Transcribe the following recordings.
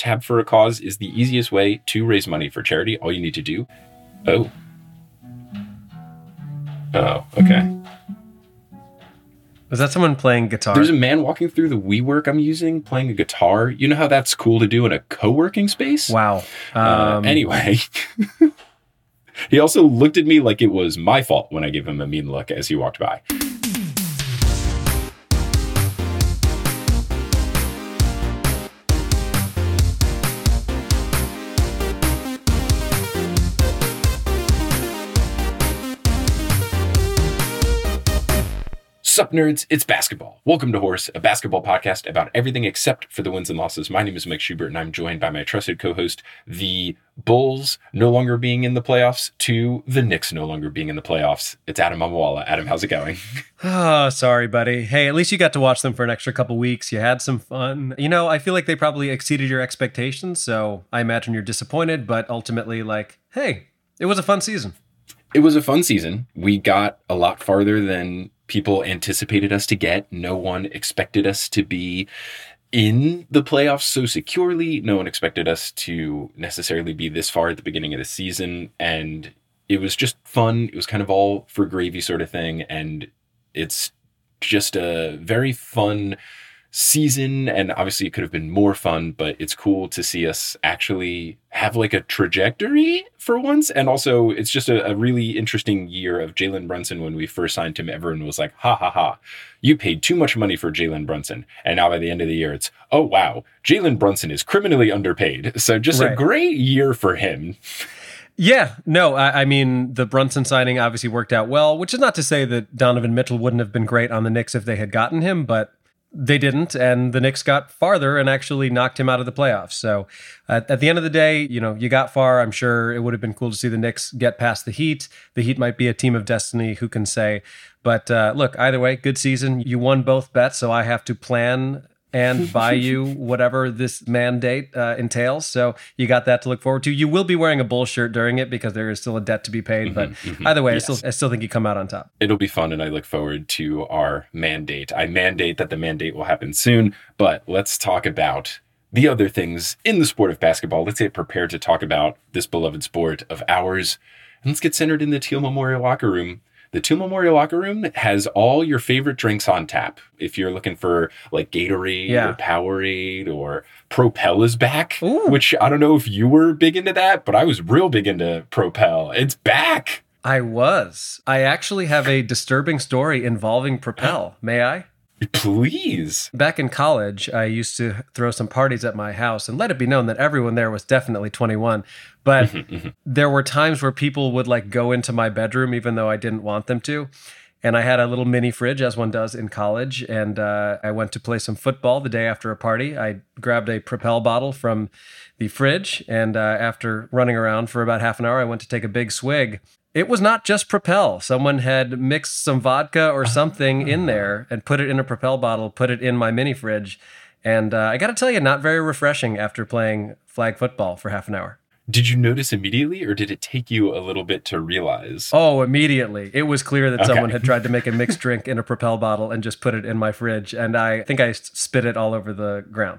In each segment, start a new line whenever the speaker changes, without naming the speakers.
Tab for a Cause is the easiest way to raise money for charity. All you need to do... Oh, okay.
Was that someone playing guitar?
There's a man walking through the WeWork I'm using, playing a guitar. You know how that's cool to do in a co-working space?
Wow.
Anyway, he also looked at me like it was my fault when I gave him a mean look as he walked by. Sup, nerds? It's basketball. Welcome to Horse, a basketball podcast about everything except for the wins and losses. My name is Mike Schubert, and I'm joined by my trusted co-host, the Bulls no longer being in the playoffs to the Knicks no longer being in the playoffs. It's Adam Amawala. Adam, how's it going?
Oh, sorry, buddy. Hey, at least you got to watch them for an extra couple weeks. You had some fun. You know, I feel like they probably exceeded your expectations, so I imagine you're disappointed, but ultimately, hey, it was a fun season.
It was a fun season. We got a lot farther than people anticipated us to get. No one expected us to be in the playoffs so securely. No one expected us to necessarily be this far at the beginning of the season. And it was just fun. It was kind of all for gravy sort of thing. And it's just a very fun season. And obviously it could have been more fun, but it's cool to see us actually have like a trajectory for once. And also it's just a really interesting year of Jalen Brunson. When we first signed him, everyone was like, ha ha ha, you paid too much money for Jalen Brunson. And now by the end of the year, it's, oh wow, Jalen Brunson is criminally underpaid. So just a great year for him.
Yeah, no, I mean, the Brunson signing obviously worked out well, which is not to say that Donovan Mitchell wouldn't have been great on the Knicks if they had gotten him, but they didn't, and the Knicks got farther and actually knocked him out of the playoffs. So at the end of the day, you know, you got far. I'm sure it would have been cool to see the Knicks get past the Heat. The Heat might be a team of destiny, who can say. But look, either way, good season. You won both bets, so I have to plan and buy you whatever this mandate entails. So you got that to look forward to. You will be wearing a Bull shirt during it because there is still a debt to be paid. But either way, yes. I still think you come out on top.
It'll be fun, and I look forward to our mandate. I mandate that the mandate will happen soon. But let's talk about the other things in the sport of basketball. Let's get prepared to talk about this beloved sport of ours. And let's get centered in the Teal Memorial locker room. The Teal Memorial locker room has all your favorite drinks on tap. If you're looking for like Gatorade or Powerade, or Propel is back, which I don't know if you were big into that, but I was real big into Propel. It's back.
I was. I actually have a disturbing story involving Propel. May I?
Please.
Back in college, I used to throw some parties at my house, and let it be known that everyone there was definitely 21. But there were times where people would like go into my bedroom, even though I didn't want them to. And I had a little mini fridge, as one does in college. And I went to play some football the day after a party. I grabbed a Propel bottle from the fridge. And after running around for about half an hour, I went to take a big swig. It was not just Propel. Someone had mixed some vodka or something in there and put it in a Propel bottle, put it in my mini fridge. And I got to tell you, not very refreshing after playing flag football for half an hour.
Did you notice immediately, or did it take you a little bit to realize?
Oh, immediately. It was clear that someone had tried to make a mixed drink in a Propel bottle and just put it in my fridge. And I think I spit it all over the ground.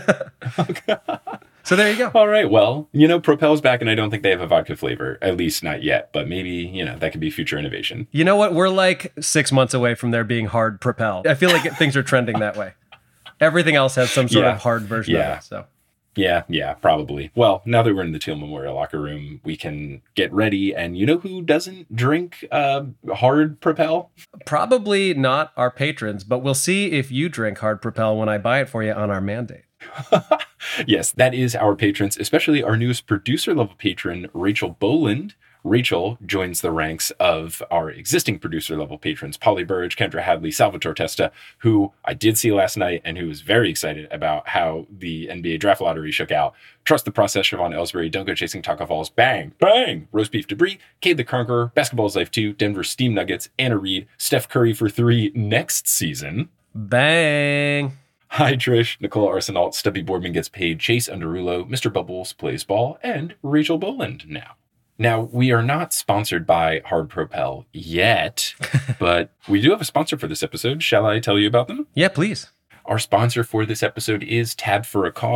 So there you go.
All right. Well, you know, Propel's back, and I don't think they have a vodka flavor, at least not yet. But maybe, you know, that could be future innovation.
You know what? We're like 6 months away from there being hard Propel. I feel like things are trending that way. Everything else has some sort of hard version of it. So.
Yeah, probably. Well, now that we're in the Teal Memorial locker room, we can get ready. And you know who doesn't drink hard Propel?
Probably not our patrons, but we'll see if you drink hard Propel when I buy it for you on our mandate.
Yes, that is our patrons, especially our newest producer level patron, Rachel Boland. Rachel joins the ranks of our existing producer level patrons, Polly Burge, Kendra Hadley, Salvatore Testa, who I did see last night and who was very excited about how the NBA draft lottery shook out. Trust the Process, Siobhan Ellsbury, Don't Go Chasing Taco Falls, Bang, Bang, Roast Beef Debris, Cade the Conqueror, Basketball's Life 2, Denver Steam Nuggets, Anna Reed, Steph Curry for 3 next season.
Bang.
Hi Trish, Nicole Arsenault, Stubby Boardman Gets Paid, Chase Underulo, Mr. Bubbles Plays Ball, and Rachel Boland now. Now, we are not sponsored by Hard Propel yet, but we do have a sponsor for this episode. Shall I tell you about them?
Yeah, please.
Our sponsor for this episode is Tab for a Cause.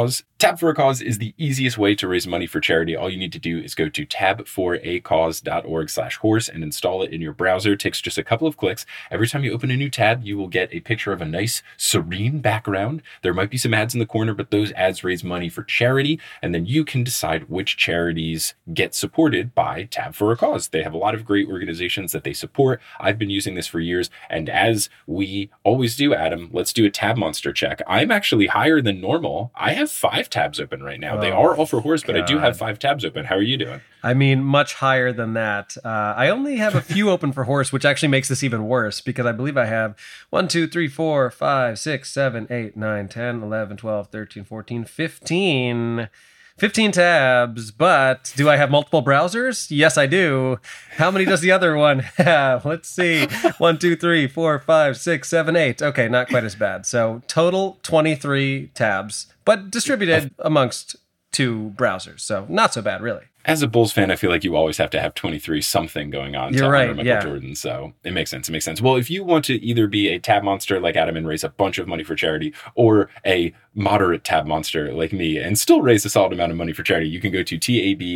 Tab for a Cause is the easiest way to raise money for charity. All you need to do is go to tabforacause.org/horse and install it in your browser. It takes just a couple of clicks. Every time you open a new tab, you will get a picture of a nice, serene background. There might be some ads in the corner, but those ads raise money for charity, and then you can decide which charities get supported by Tab for a Cause. They have a lot of great organizations that they support. I've been using this for years, and as we always do, Adam, let's do a tab monster check. I'm actually higher than normal. I have 5 tabs open right now. They are all for horse, but I do have 5 tabs open. How are you doing?
I mean, much higher than that. I only have a few open for horse, which actually makes this even worse because I believe I have 1, 2, 3, 4, 5, 6, 7, 8, 9, 10, 11, 12, 13, 14, 15 tabs. But do I have multiple browsers? Yes, I do. How many does the other one have? Let's see. 1, 2, 3, 4, 5, 6, 7, 8. Okay, not quite as bad. So total 23 tabs, but distributed amongst 2 browsers. So not so bad, really.
As a Bulls fan, I feel like you always have to have 23 something going on to honor Michael Jordan. So it makes sense. It makes sense. Well, if you want to either be a tab monster like Adam and raise a bunch of money for charity, or a moderate tab monster like me and still raise a solid amount of money for charity, you can go to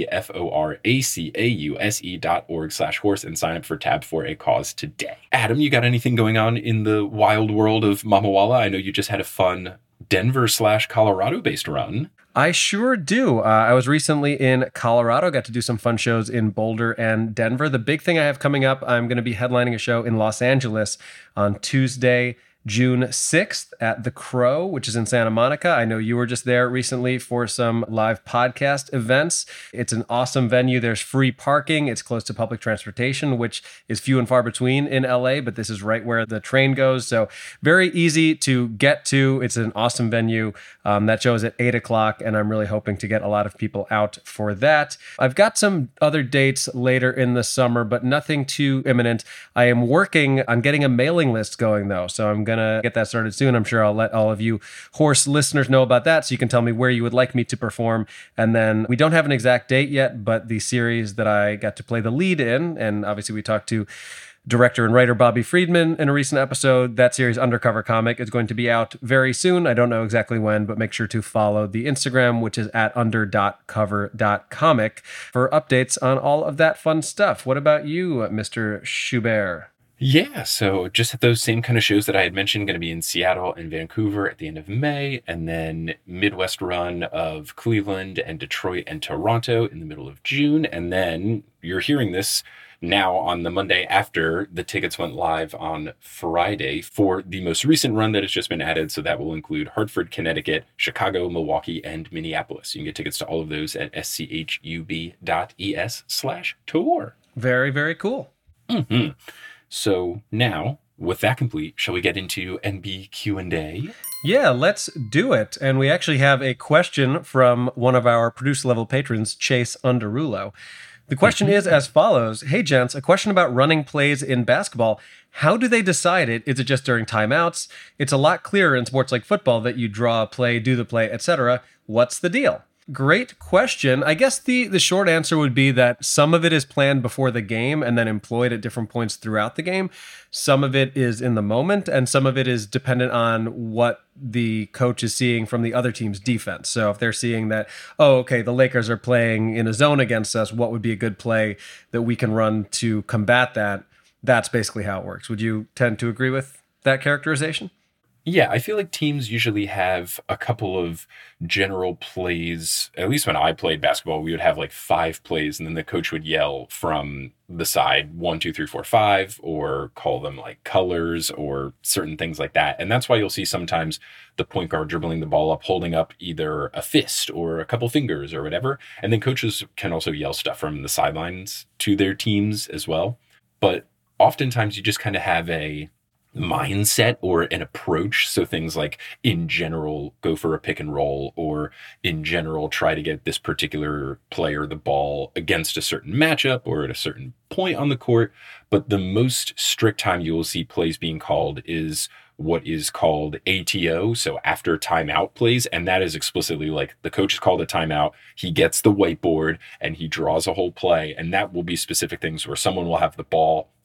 tabforacause.org/horse and sign up for Tab for a Cause today. Adam, you got anything going on in the wild world of Mamawala? I know you just had a fun Denver/Colorado based run.
I sure do. I was recently in Colorado, got to do some fun shows in Boulder and Denver. The big thing I have coming up, I'm going to be headlining a show in Los Angeles on Tuesday, June 6th at The Crow, which is in Santa Monica. I know you were just there recently for some live podcast events. It's an awesome venue. There's free parking. It's close to public transportation, which is few and far between in LA, but this is right where the train goes. So very easy to get to. It's an awesome venue. That show is at 8 o'clock, and I'm really hoping to get a lot of people out for that. I've got some other dates later in the summer, but nothing too imminent. I am working on getting a mailing list going, though, so I'm going to get that started soon. I'm sure I'll let all of you horse listeners know about that, so you can tell me where you would like me to perform. And then we don't have an exact date yet, but the series that I got to play the lead in, and obviously we talked to director and writer Bobby Friedman in a recent episode. That series, Undercover Comic, is going to be out very soon. I don't know exactly when, but make sure to follow the Instagram, which is at under.cover.comic, for updates on all of that fun stuff. What about you, Mr. Schubert?
Yeah, so just those same kind of shows that I had mentioned, going to be in Seattle and Vancouver at the end of May, and then Midwest run of Cleveland and Detroit and Toronto in the middle of June. And then you're hearing this now on the Monday after the tickets went live on Friday for the most recent run that has just been added. So that will include Hartford, Connecticut, Chicago, Milwaukee, and Minneapolis. You can get tickets to all of those at schub.es/tour.
Very, very cool.
Mm-hmm. So now, with that complete, shall we get into NB Q&A?
Yeah, let's do it. And we actually have a question from one of our producer level patrons, Chase Underulo. The question is as follows. Hey, gents, a question about running plays in basketball. How do they decide it? Is it just during timeouts? It's a lot clearer in sports like football that you draw a play, do the play, etc. What's the deal? Great question. I guess the short answer would be that some of it is planned before the game and then employed at different points throughout the game. Some of it is in the moment, and some of it is dependent on what the coach is seeing from the other team's defense. So if they're seeing that, oh, okay, the Lakers are playing in a zone against us, what would be a good play that we can run to combat that? That's basically how it works. Would you tend to agree with that characterization?
Yeah, I feel like teams usually have a couple of general plays. At least when I played basketball, we would have like 5 plays, and then the coach would yell from the side 1, 2, 3, 4, 5, or call them like colors or certain things like that. And that's why you'll see sometimes the point guard dribbling the ball up, holding up either a fist or a couple fingers or whatever. And then coaches can also yell stuff from the sidelines to their teams as well. But oftentimes you just kind of have a mindset or an approach. So things like, in general, go for a pick and roll, or in general, try to get this particular player the ball against a certain matchup or at a certain point on the court. But the most strict time you will see plays being called is what is called ATO, so after timeout plays, and that is explicitly like the coach has called a timeout, he gets the whiteboard and he draws a whole play, and that will be specific things where someone will have the ball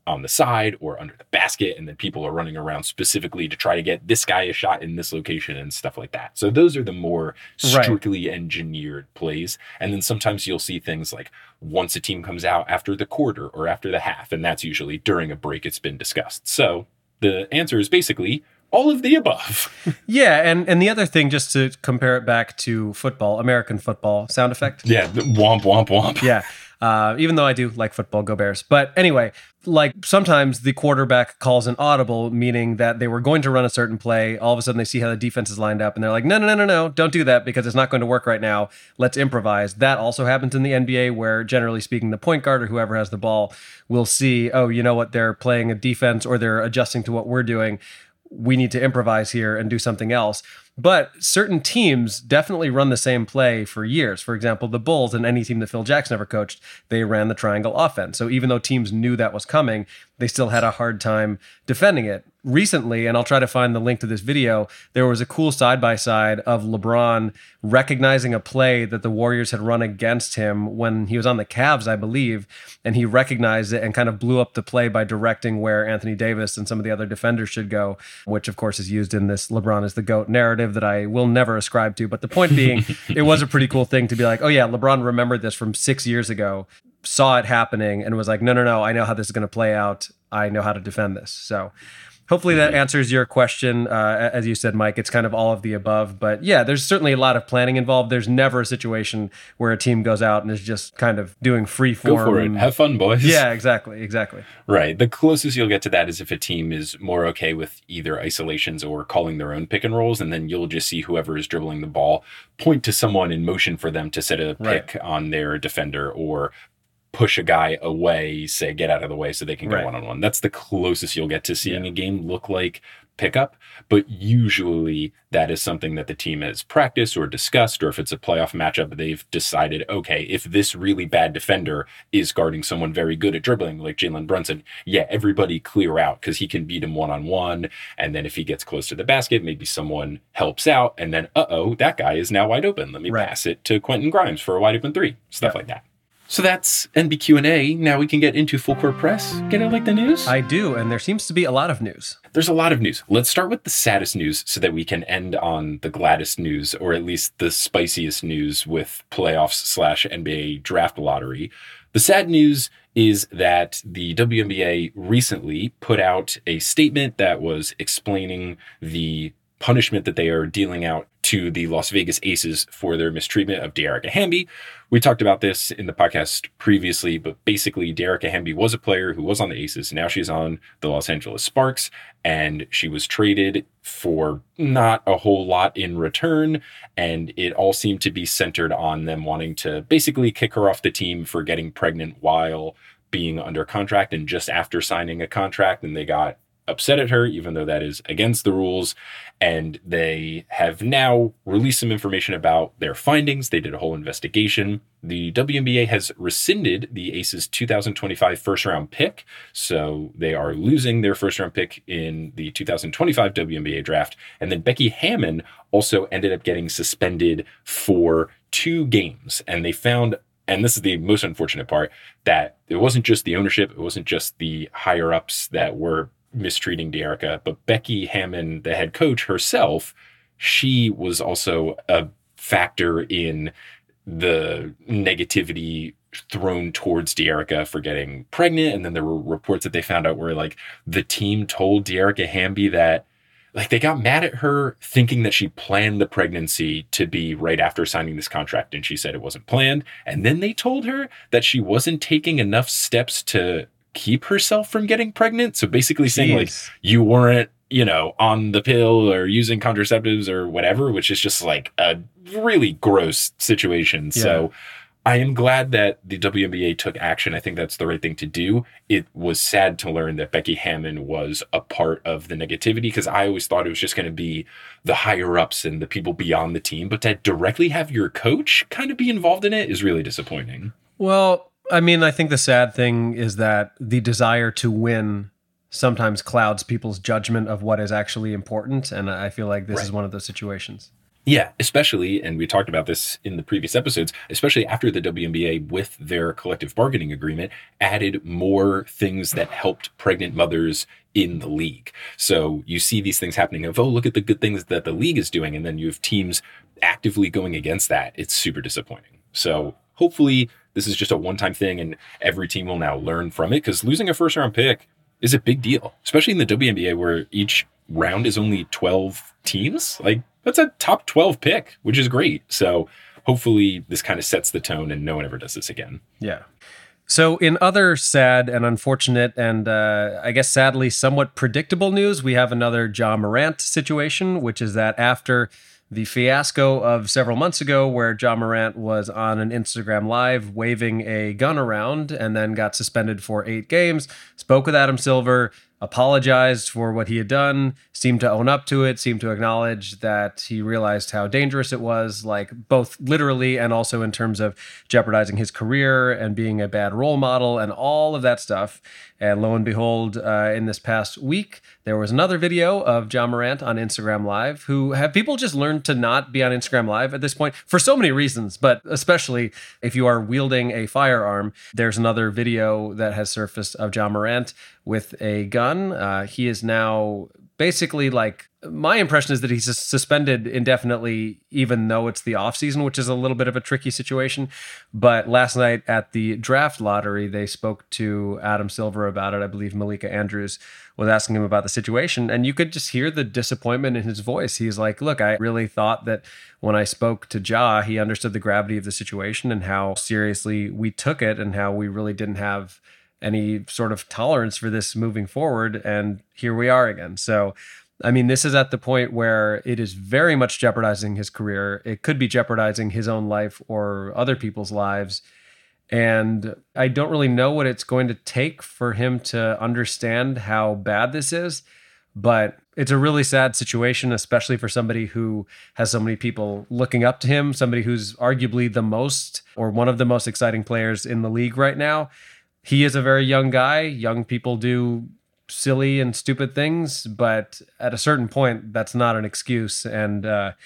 on the side or under the basket, and then people are running around specifically to try to get this guy a shot in this location and stuff like that. So those are the more strictly engineered plays. And then sometimes you'll see things like once a team comes out after the quarter or after the half, and that's usually during a break it's been discussed. So the answer is basically all of the above.
Yeah, and the other thing, just to compare it back to football, American football, sound effect?
Yeah, womp, womp, womp.
Yeah, even though I do like football, go Bears. But anyway, like sometimes the quarterback calls an audible, meaning that they were going to run a certain play. All of a sudden they see how the defense is lined up and they're like, no, don't do that because it's not going to work right now. Let's improvise. That also happens in the NBA where, generally speaking, the point guard or whoever has the ball will see, oh, you know what, they're playing a defense or they're adjusting to what we're doing. We need to improvise here and do something else. But certain teams definitely run the same play for years. For example, the Bulls and any team that Phil Jackson ever coached, they ran the triangle offense. So even though teams knew that was coming, they still had a hard time defending it. Recently, and I'll try to find the link to this video, there was a cool side-by-side of LeBron recognizing a play that the Warriors had run against him when he was on the Cavs, I believe, and he recognized it and kind of blew up the play by directing where Anthony Davis and some of the other defenders should go, which of course is used in this LeBron is the GOAT narrative that I will never ascribe to. But the point being, it was a pretty cool thing to be like, oh yeah, LeBron remembered this from 6 years ago, saw it happening, and was like, no, I know how this is going to play out. I know how to defend this. So hopefully that answers your question. As you said, Mike, it's kind of all of the above. But yeah, there's certainly a lot of planning involved. There's never a situation where a team goes out and is just kind of doing free form.
Go for it. Have fun, boys.
Yeah, exactly.
Right. The closest you'll get to that is if a team is more okay with either isolations or calling their own pick and rolls, and then you'll just see whoever is dribbling the ball point to someone in motion for them to set a pick on their defender or push a guy away, say, get out of the way so they can go one-on-one. That's the closest you'll get to seeing a game look like pickup. But usually that is something that the team has practiced or discussed, or if it's a playoff matchup, they've decided, okay, if this really bad defender is guarding someone very good at dribbling, like Jalen Brunson, yeah, everybody clear out because he can beat him one-on-one. And then if he gets close to the basket, maybe someone helps out. And then, that guy is now wide open. Let me pass it to Quentin Grimes for a wide open three. Stuff like that. So that's NBQ&A. Now we can get into full court press. Get it like the news?
I do, and there seems to be a lot of news.
There's a lot of news. Let's start with the saddest news so that we can end on the gladdest news, or at least the spiciest news with playoffs/NBA draft lottery. The sad news is that the WNBA recently put out a statement that was explaining the punishment that they are dealing out to the Las Vegas Aces for their mistreatment of Dearica Hamby. We talked about this in the podcast previously, but basically Dearica Hamby was a player who was on the Aces. Now she's on the Los Angeles Sparks, and she was traded for not a whole lot in return. And it all seemed to be centered on them wanting to basically kick her off the team for getting pregnant while being under contract and just after signing a contract. And they got upset at her, even though that is against the rules. And they have now released some information about their findings. They did a whole investigation. The WNBA has rescinded the Aces 2025 first round pick. So they are losing their first round pick in the 2025 WNBA draft. And then Becky Hammon also ended up getting suspended for 2 games. And they found, and this is the most unfortunate part, that it wasn't just the ownership, it wasn't just the higher ups that were mistreating Dearica, but Becky Hammon, the head coach herself, she was also a factor in the negativity thrown towards Dearica for getting pregnant. And then there were reports that they found out where like the team told Dearica Hamby that like they got mad at her thinking that she planned the pregnancy to be right after signing this contract. And she said it wasn't planned. And then they told her that she wasn't taking enough steps to keep herself from getting pregnant. So basically saying like you weren't, on the pill or using contraceptives or whatever, which is just like a really gross situation. Yeah. So I am glad that the WNBA took action. I think that's the right thing to do. It was sad to learn that Becky Hammon was a part of the negativity because I always thought it was just going to be the higher ups and the people beyond the team. But to directly have your coach kind of be involved in it is really disappointing.
Well, I mean, I think the sad thing is that the desire to win sometimes clouds people's judgment of what is actually important. And I feel like this is one of those situations.
Yeah, especially, and we talked about this in the previous episodes, especially after the WNBA with their collective bargaining agreement added more things that helped pregnant mothers in the league. So you see these things happening of, oh, look at the good things that the league is doing. And then you have teams actively going against that. It's super disappointing. So hopefully this is just a one-time thing and every team will now learn from it, because losing a first-round pick is a big deal, especially in the WNBA where each round is only 12 teams. Like, that's a top 12 pick, which is great. So hopefully this kind of sets the tone and no one ever does this again.
Yeah. So in other sad and unfortunate and I guess sadly somewhat predictable news, we have another Ja Morant situation, which is that after the fiasco of several months ago where Ja Morant was on an Instagram Live waving a gun around and then got suspended for 8 games, spoke with Adam Silver, apologized for what he had done, seemed to own up to it, seemed to acknowledge that he realized how dangerous it was, like both literally and also in terms of jeopardizing his career and being a bad role model and all of that stuff. And lo and behold, in this past week, there was another video of Ja Morant on Instagram Live, who have people just learned to not be on Instagram Live at this point for so many reasons, but especially if you are wielding a firearm. There's another video that has surfaced of Ja Morant with a gun. He is now basically, like, my impression is that he's suspended indefinitely, even though it's the off season, which is a little bit of a tricky situation. But last night at the draft lottery, they spoke to Adam Silver about it. I believe Malika Andrews was asking him about the situation, and you could just hear the disappointment in his voice. He's like, look, I really thought that when I spoke to Ja, he understood the gravity of the situation and how seriously we took it and how we really didn't have any sort of tolerance for this moving forward. And here we are again. So, I mean, this is at the point where it is very much jeopardizing his career. It could be jeopardizing his own life or other people's lives. And I don't really know what it's going to take for him to understand how bad this is. But it's a really sad situation, especially for somebody who has so many people looking up to him, somebody who's arguably the most or one of the most exciting players in the league right now. He is a very young guy. Young people do silly and stupid things, but at a certain point, that's not an excuse. And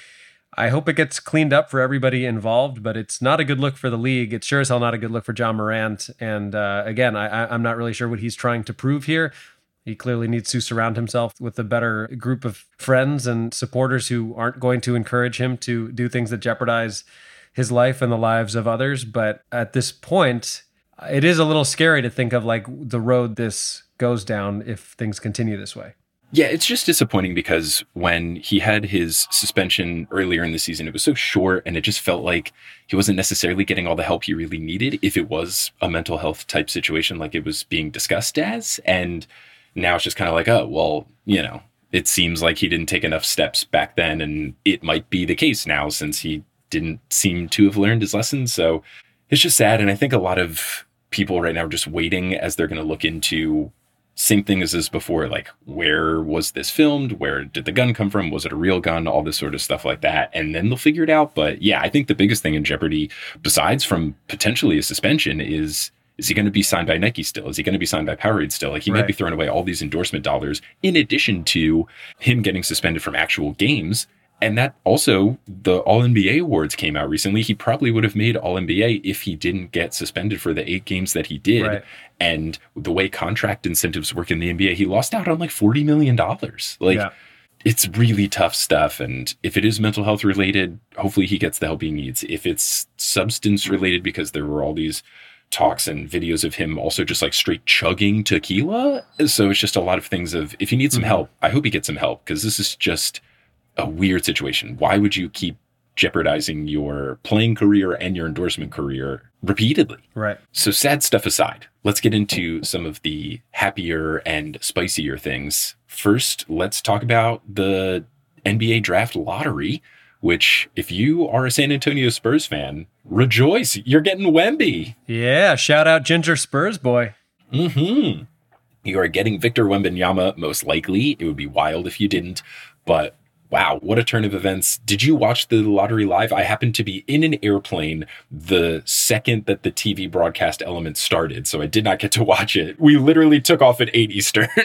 I hope it gets cleaned up for everybody involved, but it's not a good look for the league. It's sure as hell not a good look for Ja Morant. And again, I'm not really sure what he's trying to prove here. He clearly needs to surround himself with a better group of friends and supporters who aren't going to encourage him to do things that jeopardize his life and the lives of others. But at this point, it is a little scary to think of like the road this goes down if things continue this way.
Yeah, it's just disappointing because when he had his suspension earlier in the season, it was so short and it just felt like he wasn't necessarily getting all the help he really needed if it was a mental health type situation like it was being discussed as. And now it's just kind of like, oh, well, you know, it seems like he didn't take enough steps back then, and it might be the case now since he didn't seem to have learned his lesson. So it's just sad. And I think a lot of people right now are just waiting as they're going to look into same thing as this before, like, where was this filmed? Where did the gun come from? Was it a real gun? All this sort of stuff like that. And then they'll figure it out. But yeah, I think the biggest thing in jeopardy, besides from potentially a suspension, is he going to be signed by Nike still? Is he going to be signed by Powerade still? Like, he might be throwing away all these endorsement dollars in addition to him getting suspended from actual games. And that also, the All-NBA awards came out recently. He probably would have made All-NBA if he didn't get suspended for the 8 games that he did. Right. And the way contract incentives work in the NBA, he lost out on like $40 million. Like, it's really tough stuff. And if it is mental health related, hopefully he gets the help he needs. If it's substance related, because there were all these talks and videos of him also just like straight chugging tequila. So it's just a lot of things of, if you need some help, I hope he gets some help, because this is just a weird situation. Why would you keep jeopardizing your playing career and your endorsement career repeatedly?
Right.
So sad stuff aside, let's get into some of the happier and spicier things. First, let's talk about the NBA draft lottery, which, if you are a San Antonio Spurs fan, rejoice. You're getting Wemby.
Yeah. Shout out Ginger Spurs boy.
Mm-hmm. You are getting Victor Wembanyama, most likely. It would be wild if you didn't, but wow, what a turn of events. Did you watch the lottery live? I happened to be in an airplane the second that the TV broadcast element started, so I did not get to watch it. We literally took off at 8 Eastern.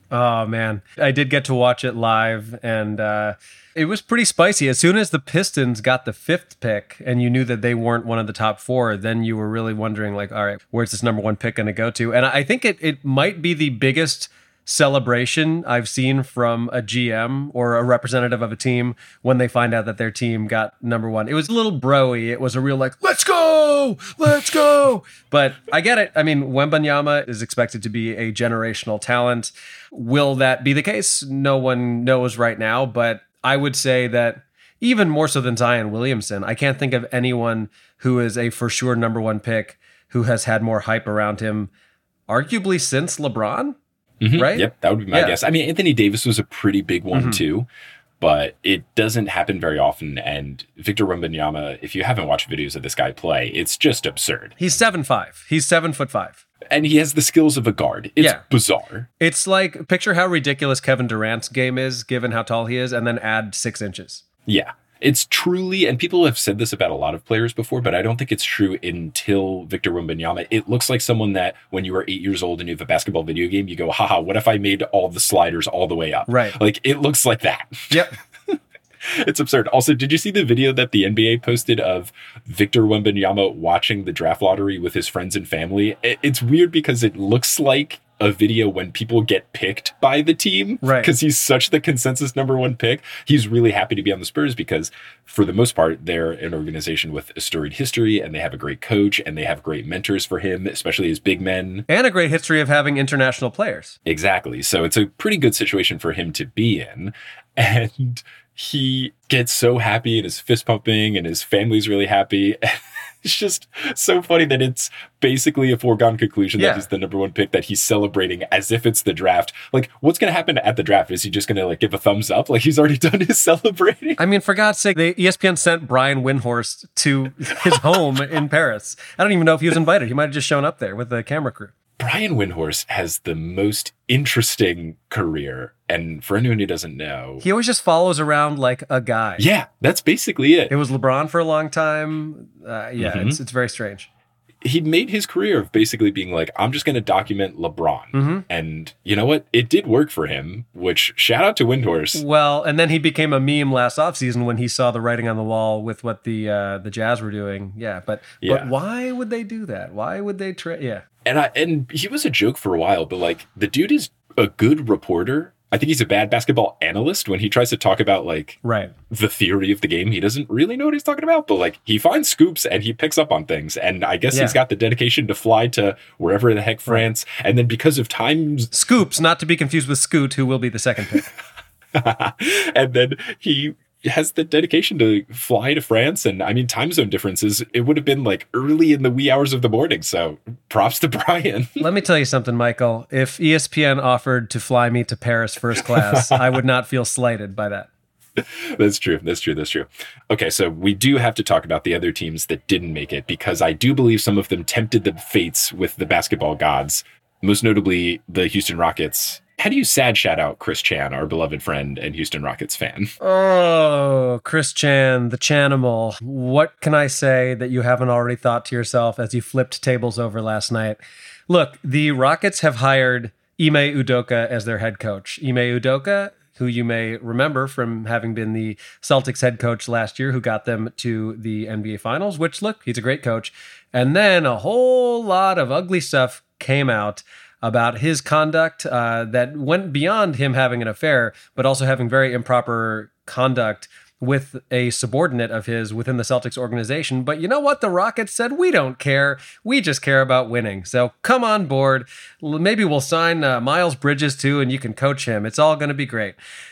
Oh, man. I did get to watch it live, and it was pretty spicy. As soon as the Pistons got the 5th pick and you knew that they weren't one of the top 4, then you were really wondering, like, all right, where's this number 1 pick going to go to? And I think it might be the biggest celebration I've seen from a GM or a representative of a team when they find out that their team got number 1. It was a little bro-y. It was a real like, let's go, let's go. But I get it. I mean, Wembanyama is expected to be a generational talent. Will that be the case? No one knows right now, but I would say that even more so than Zion Williamson, I can't think of anyone who is a for sure number 1 pick who has had more hype around him, arguably since LeBron.
Mm-hmm.
Right?
Yep, that would be my guess. I mean, Anthony Davis was a pretty big one too, but it doesn't happen very often. And Victor Wembanyama, if you haven't watched videos of this guy play, it's just absurd.
He's 7'5". He's 7'5".
And he has the skills of a guard. It's bizarre.
It's like, picture how ridiculous Kevin Durant's game is, given how tall he is, and then add 6 inches.
Yeah. It's truly, and people have said this about a lot of players before, but I don't think it's true until Victor Wembanyama. It looks like someone that when you are 8 years old and you have a basketball video game, you go, haha, what if I made all the sliders all the way up?
Right.
Like, it looks like that.
Yep.
It's absurd. Also, did you see the video that the NBA posted of Victor Wembanyama watching the draft lottery with his friends and family? It's weird because it looks like a video when people get picked by the team,
right?
Because he's such the consensus number 1 pick. He's really happy to be on the Spurs because for the most part, they're an organization with a storied history and they have a great coach and they have great mentors for him, especially as big men.
And a great history of having international players.
Exactly. So it's a pretty good situation for him to be in. And he gets so happy and is fist pumping and his family's really happy. It's just so funny that it's basically a foregone conclusion that he's the number 1 pick, that he's celebrating as if it's the draft. Like, what's going to happen at the draft? Is he just going to like give a thumbs up? Like, he's already done his celebrating.
I mean, for God's sake, ESPN sent Brian Windhorst to his home in Paris. I don't even know if he was invited. He might have just shown up there with the camera crew.
Brian Windhorst has the most interesting career. And for anyone who doesn't know,
he always just follows around like a guy.
Yeah, that's basically it.
It was LeBron for a long time. It's very strange.
He made his career of basically being like, I'm just going to document LeBron. And you know what? It did work for him, which shout out to Windhorst.
Well, and then he became a meme last offseason when he saw the writing on the wall with what the Jazz were doing. Yeah, but why would they do that? Why would they
And he was a joke for a while, but like the dude is a good reporter. I think he's a bad basketball analyst when he tries to talk about like the theory of the game. He doesn't really know what he's talking about, but like he finds scoops and he picks up on things. And I guess he's got the dedication to fly to wherever the heck France. And then because of times,
Scoops, not to be confused with Scoot, who will be the 2nd pick.
And then he has the dedication to fly to France. And I mean, time zone differences, it would have been like early in the wee hours of the morning. So props to Brian.
Let me tell you something, Michael. If ESPN offered to fly me to Paris first class, I would not feel slighted by that.
That's true. Okay, so we do have to talk about the other teams that didn't make it, because I do believe some of them tempted the fates with the basketball gods, most notably the Houston Rockets. How do you sad shout out Chris Chan, our beloved friend and Houston Rockets fan?
Oh, Chris Chan, the Chanimal. What can I say that you haven't already thought to yourself as you flipped tables over last night? Look, the Rockets have hired Ime Udoka as their head coach. Ime Udoka, who you may remember from having been the Celtics head coach last year, who got them to the NBA Finals, which, look, he's a great coach. And then a whole lot of ugly stuff came out about his conduct that went beyond him having an affair, but also having very improper conduct with a subordinate of his within the Celtics organization. But you know what? The Rockets said, we don't care. We just care about winning. So come on board. Maybe we'll sign Miles Bridges too, and you can coach him. It's all going to be great.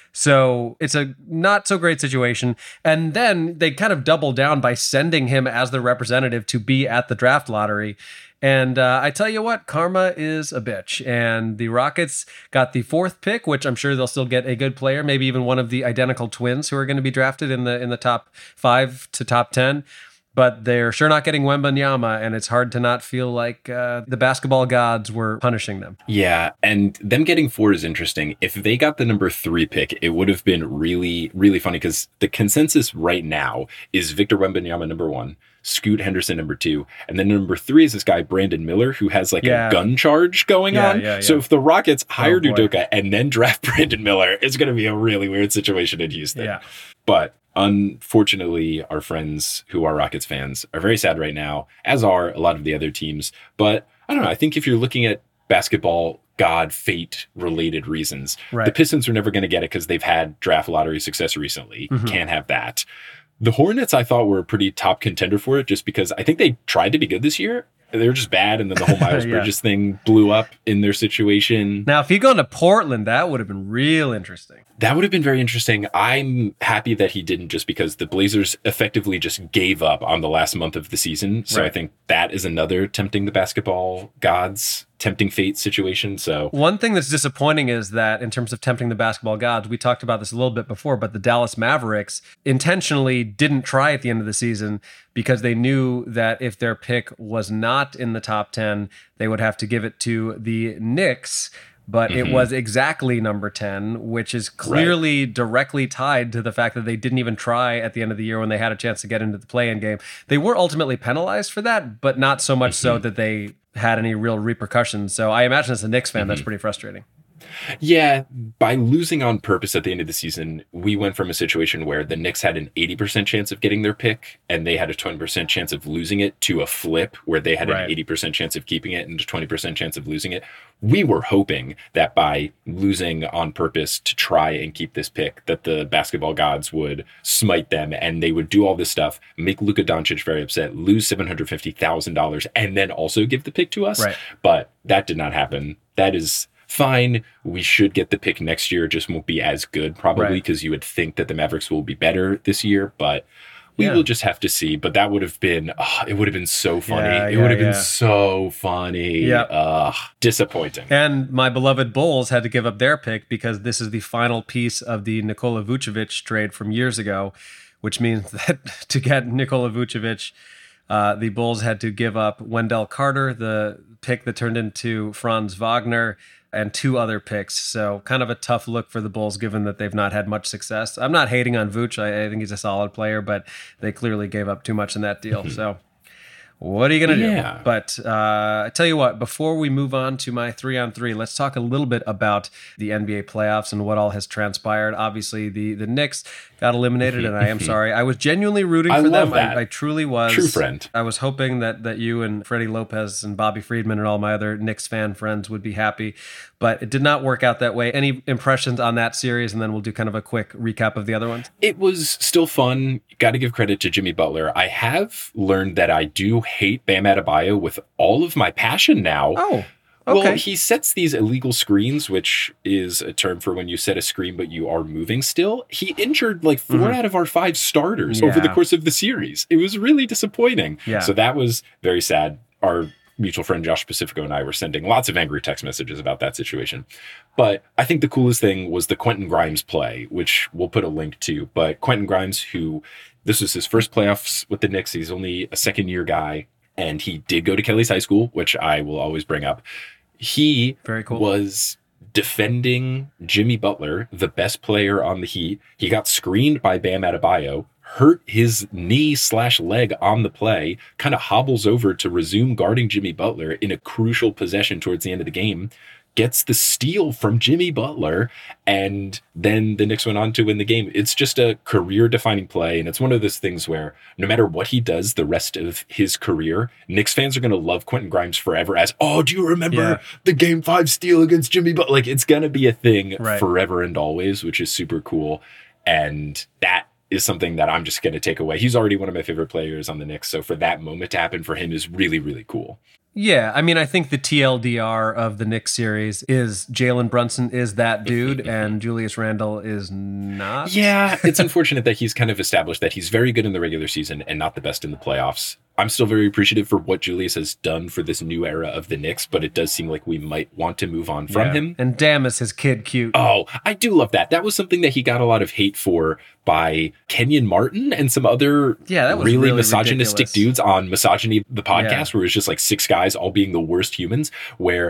So it's a not so great situation. And then they kind of double down by sending him as the representative to be at the draft lottery. And I tell you what, karma is a bitch. And the Rockets got the 4th pick, which I'm sure they'll still get a good player, maybe even one of the identical twins who are going to be drafted in the top 5 to top 10. But they're sure not getting Wembanyama, and it's hard to not feel like the basketball gods were punishing them.
Yeah, and them getting 4 is interesting. If they got the number 3 pick, it would have been really, really funny, because the consensus right now is Victor Wembanyama number 1, Scoot Henderson number 2. And then number 3 is this guy, Brandon Miller, who has like a gun charge going on. Yeah. So if the Rockets hire Udoka and then draft Brandon Miller, it's going to be a really weird situation in Houston.
Yeah.
But unfortunately, our friends who are Rockets fans are very sad right now, as are a lot of the other teams. But I don't know. I think if you're looking at basketball God, fate related reasons, the Pistons are never going to get it because they've had draft lottery success recently. Can't have that. The Hornets, I thought, were a pretty top contender for it just because I think they tried to be good this year. They were just bad, and then the whole Miles Bridges thing blew up in their situation.
Now, if he'd gone to Portland, that would have been real interesting.
That would have been very interesting. I'm happy that he didn't, just because the Blazers effectively just gave up on the last month of the season. So I think that is another tempting the basketball gods, tempting fate situation. So
one thing that's disappointing is that in terms of tempting the basketball gods, we talked about this a little bit before, but the Dallas Mavericks intentionally didn't try at the end of the season because they knew that if their pick was not in the top 10, they would have to give it to the Knicks. But it was exactly number 10, which is clearly directly tied to the fact that they didn't even try at the end of the year when they had a chance to get into the play-in game. They were ultimately penalized for that, but not so much so that they had any real repercussions. So I imagine as a Knicks fan, that's pretty frustrating.
Yeah, by losing on purpose at the end of the season, we went from a situation where the Knicks had an 80% chance of getting their pick and they had a 20% chance of losing it to a flip where they had an 80% chance of keeping it and a 20% chance of losing it. We were hoping that by losing on purpose to try and keep this pick, that the basketball gods would smite them and they would do all this stuff, make Luka Doncic very upset, lose $750,000, and then also give the pick to us. But that did not happen. That is fine. We should get the pick next year. It just won't be as good probably because you would think that the Mavericks will be better this year, but we will just have to see. But that would have been, it would have been so funny. It would have been so funny. Disappointing.
And my beloved Bulls had to give up their pick because this is the final piece of the Nikola Vucevic trade from years ago, which means that to get Nikola Vucevic, the Bulls had to give up Wendell Carter, the pick that turned into Franz Wagner, and 2 other picks. So kind of a tough look for the Bulls, given that they've not had much success. I'm not hating on Vooch. I think he's a solid player, but they clearly gave up too much in that deal. So what are you going to do? But I tell you what, before we move on to my 3-on-3, let's talk a little bit about the NBA playoffs and what all has transpired. Obviously, the Knicks got eliminated, and I am sorry. I was genuinely rooting for them. I truly was.
True friend.
I was hoping that you and Freddie Lopez and Bobby Friedman and all my other Knicks fan friends would be happy, but it did not work out that way. Any impressions on that series, and then we'll do kind of a quick recap of the other ones?
It was still fun. Got to give credit to Jimmy Butler. I have learned that I do hate Bam Adebayo with all of my passion now.
Oh, okay.
Well, he sets these illegal screens, which is a term for when you set a screen but you are moving still. He injured like 4 out of our 5 starters over the course of the series. It was really disappointing. So that was very sad. Our mutual friend Josh Pacifico and I were sending lots of angry text messages about that situation. But I think the coolest thing was the Quentin Grimes play, which we'll put a link to. But Quentin Grimes, who this was his first playoffs with the Knicks. He's only a second-year guy, and he did go to Kelly's High School, which I will always bring up. He was defending Jimmy Butler, the best player on the Heat. He got screened by Bam Adebayo, hurt his knee/leg on the play, kind of hobbles over to resume guarding Jimmy Butler in a crucial possession towards the end of the game, gets the steal from Jimmy Butler, and then the Knicks went on to win the game. It's just a career-defining play, and it's one of those things where no matter what he does the rest of his career, Knicks fans are going to love Quentin Grimes forever as, oh, do you remember the Game 5 steal against Jimmy Butler? Like, it's going to be a thing forever and always, which is super cool, and that is something that I'm just going to take away. He's already one of my favorite players on the Knicks, so for that moment to happen for him is really, really cool.
Yeah, I mean, I think the TLDR of the Knicks series is Jalen Brunson is that dude and Julius Randle is not.
Yeah, it's unfortunate that he's kind of established that he's very good in the regular season and not the best in the playoffs. I'm still very appreciative for what Julius has done for this new era of the Knicks, but it does seem like we might want to move on from him.
And damn, is his kid cute.
Oh, I do love that. That was something that he got a lot of hate for by Kenyon Martin and some other really misogynistic
ridiculous
dudes on Misogyny, the podcast, where it was just like 6 guys all being the worst humans, where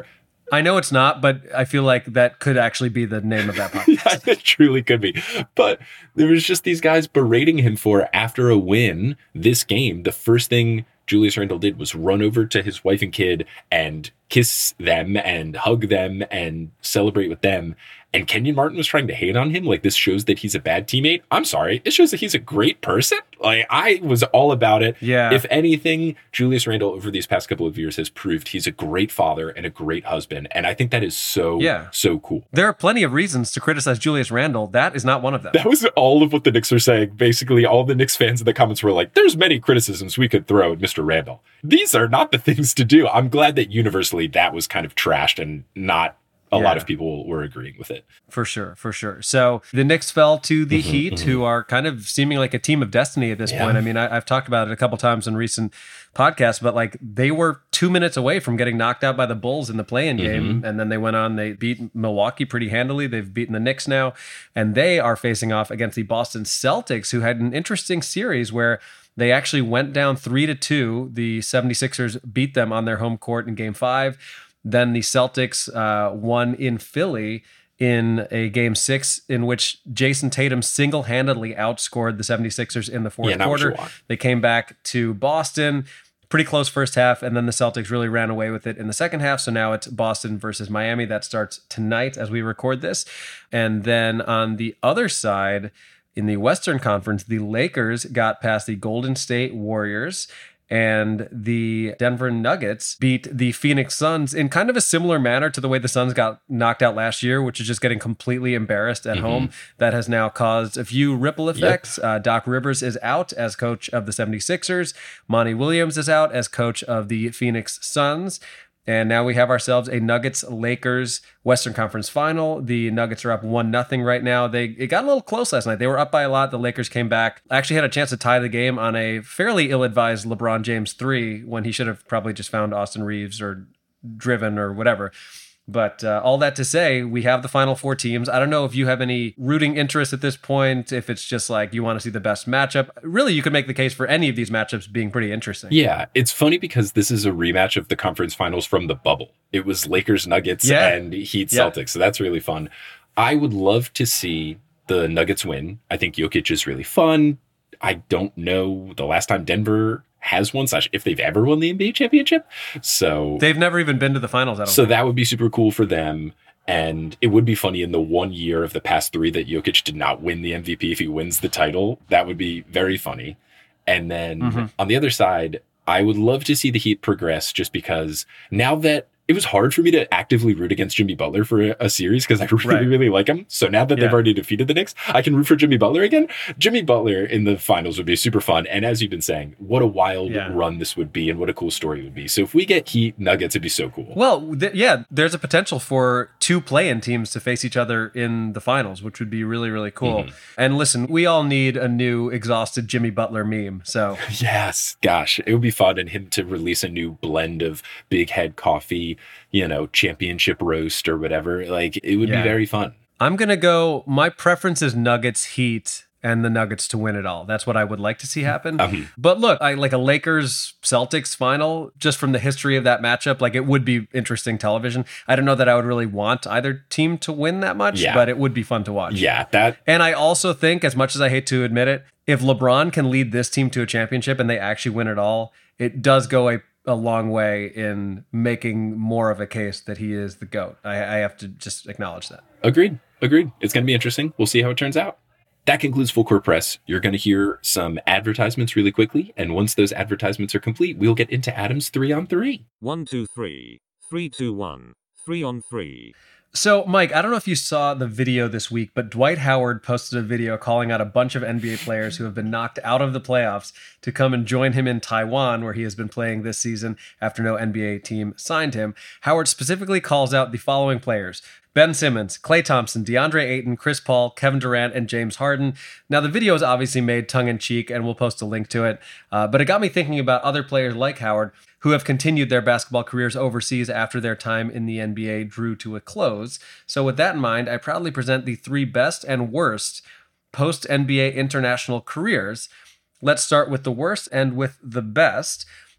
I know it's not, but I feel like that could actually be the name of that podcast.
Yeah, it truly could be. But there was just these guys berating him for, after a win this game, the first thing Julius Randle did was run over to his wife and kid and kiss them and hug them and celebrate with them. And Kenyon Martin was trying to hate on him. Like, this shows that he's a bad teammate. I'm sorry. It shows that he's a great person. Like, I was all about it.
Yeah.
If anything, Julius Randle over these past couple of years has proved he's a great father and a great husband. And I think that is so cool.
There are plenty of reasons to criticize Julius Randle. That is not one of them.
That was all of what the Knicks were saying. Basically, all the Knicks fans in the comments were like, there's many criticisms we could throw at Mr. Randle. These are not the things to do. I'm glad that universally that was kind of trashed and not a lot of people were agreeing with it.
For sure. So the Knicks fell to the Heat, who are kind of seeming like a team of destiny at this point. I mean, I've talked about it a couple times in recent podcasts, but like they were 2 minutes away from getting knocked out by the Bulls in the play-in game. And then they went on, they beat Milwaukee pretty handily. They've beaten the Knicks now, and they are facing off against the Boston Celtics, who had an interesting series where they actually went down 3-2. The 76ers beat them on their home court in Game 5. Then the Celtics won in Philly in a Game 6 in which Jason Tatum single-handedly outscored the 76ers in the fourth quarter. They came back to Boston, pretty close first half, and then the Celtics really ran away with it in the second half. So now it's Boston versus Miami. That starts tonight as we record this. And then on the other side, in the Western Conference, the Lakers got past the Golden State Warriors, and the Denver Nuggets beat the Phoenix Suns in kind of a similar manner to the way the Suns got knocked out last year, which is just getting completely embarrassed at home. That has now caused a few ripple effects. Doc Rivers is out as coach of the 76ers. Monty Williams is out as coach of the Phoenix Suns. And now we have ourselves a Nuggets-Lakers Western Conference final. The Nuggets are up 1-0 right now. It got a little close last night. They were up by a lot. The Lakers came back. Actually had a chance to tie the game on a fairly ill-advised LeBron James 3 when he should have probably just found Austin Reeves or driven or whatever. But all that to say, we have the final four teams. I don't know if you have any rooting interest at this point, if it's just like you want to see the best matchup. Really, you could make the case for any of these matchups being pretty interesting.
Yeah, it's funny because this is a rematch of the conference finals from the bubble. It was Lakers Nuggets and Heat Celtics, so that's really fun. I would love to see the Nuggets win. I think Jokic is really fun. I don't know the last time Denver has won, / if they've ever won the NBA championship. So
they've never even been to the finals. I don't
think. That would be super cool for them. And it would be funny in the 1 year of the past 3 that Jokic did not win the MVP. If he wins the title, that would be very funny. And then on the other side, I would love to see the Heat progress, just because now that it was hard for me to actively root against Jimmy Butler for a series because I really like him. So now that they've already defeated the Knicks, I can root for Jimmy Butler again. Jimmy Butler in the finals would be super fun. And as you've been saying, what a wild run this would be and what a cool story it would be. So if we get Heat Nuggets, it'd be so cool.
Well, there's a potential for 2 play-in teams to face each other in the finals, which would be really, really cool. And listen, we all need a new exhausted Jimmy Butler meme. So
yes, gosh, it would be fun, and him to release a new blend of Big Head Coffee, championship roast or whatever. Like, it would be very fun.
I'm going to go, my preference is Nuggets Heat and the Nuggets to win it all. That's what I would like to see happen. But look, I like a Lakers Celtics final, just from the history of that matchup. Like, it would be interesting television. I don't know that I would really want either team to win that much, but it would be fun to watch.
Yeah, that.
And I also think, as much as I hate to admit it, if LeBron can lead this team to a championship and they actually win it all, it does go a long way in making more of a case that he is the GOAT. I have to just acknowledge that.
Agreed. It's going to be interesting. We'll see how it turns out. That concludes Full Court Press. You're going to hear some advertisements really quickly, and once those advertisements are complete, we'll get into Adam's 3-on-3.
1, 2, 3. 3, 2, 1. 3-on-3.
So, Mike, I don't know if you saw the video this week, but Dwight Howard posted a video calling out a bunch of NBA players who have been knocked out of the playoffs to come and join him in Taiwan, where he has been playing this season after no NBA team signed him. Howard specifically calls out the following players: Ben Simmons, Klay Thompson, DeAndre Ayton, Chris Paul, Kevin Durant, and James Harden. Now, the video is obviously made tongue-in-cheek, and we'll post a link to it, but it got me thinking about other players like Howard who have continued their basketball careers overseas after their time in the NBA drew to a close. So with that in mind, I proudly present the 3 best and worst post-NBA international careers. Let's start with the worst and with the best.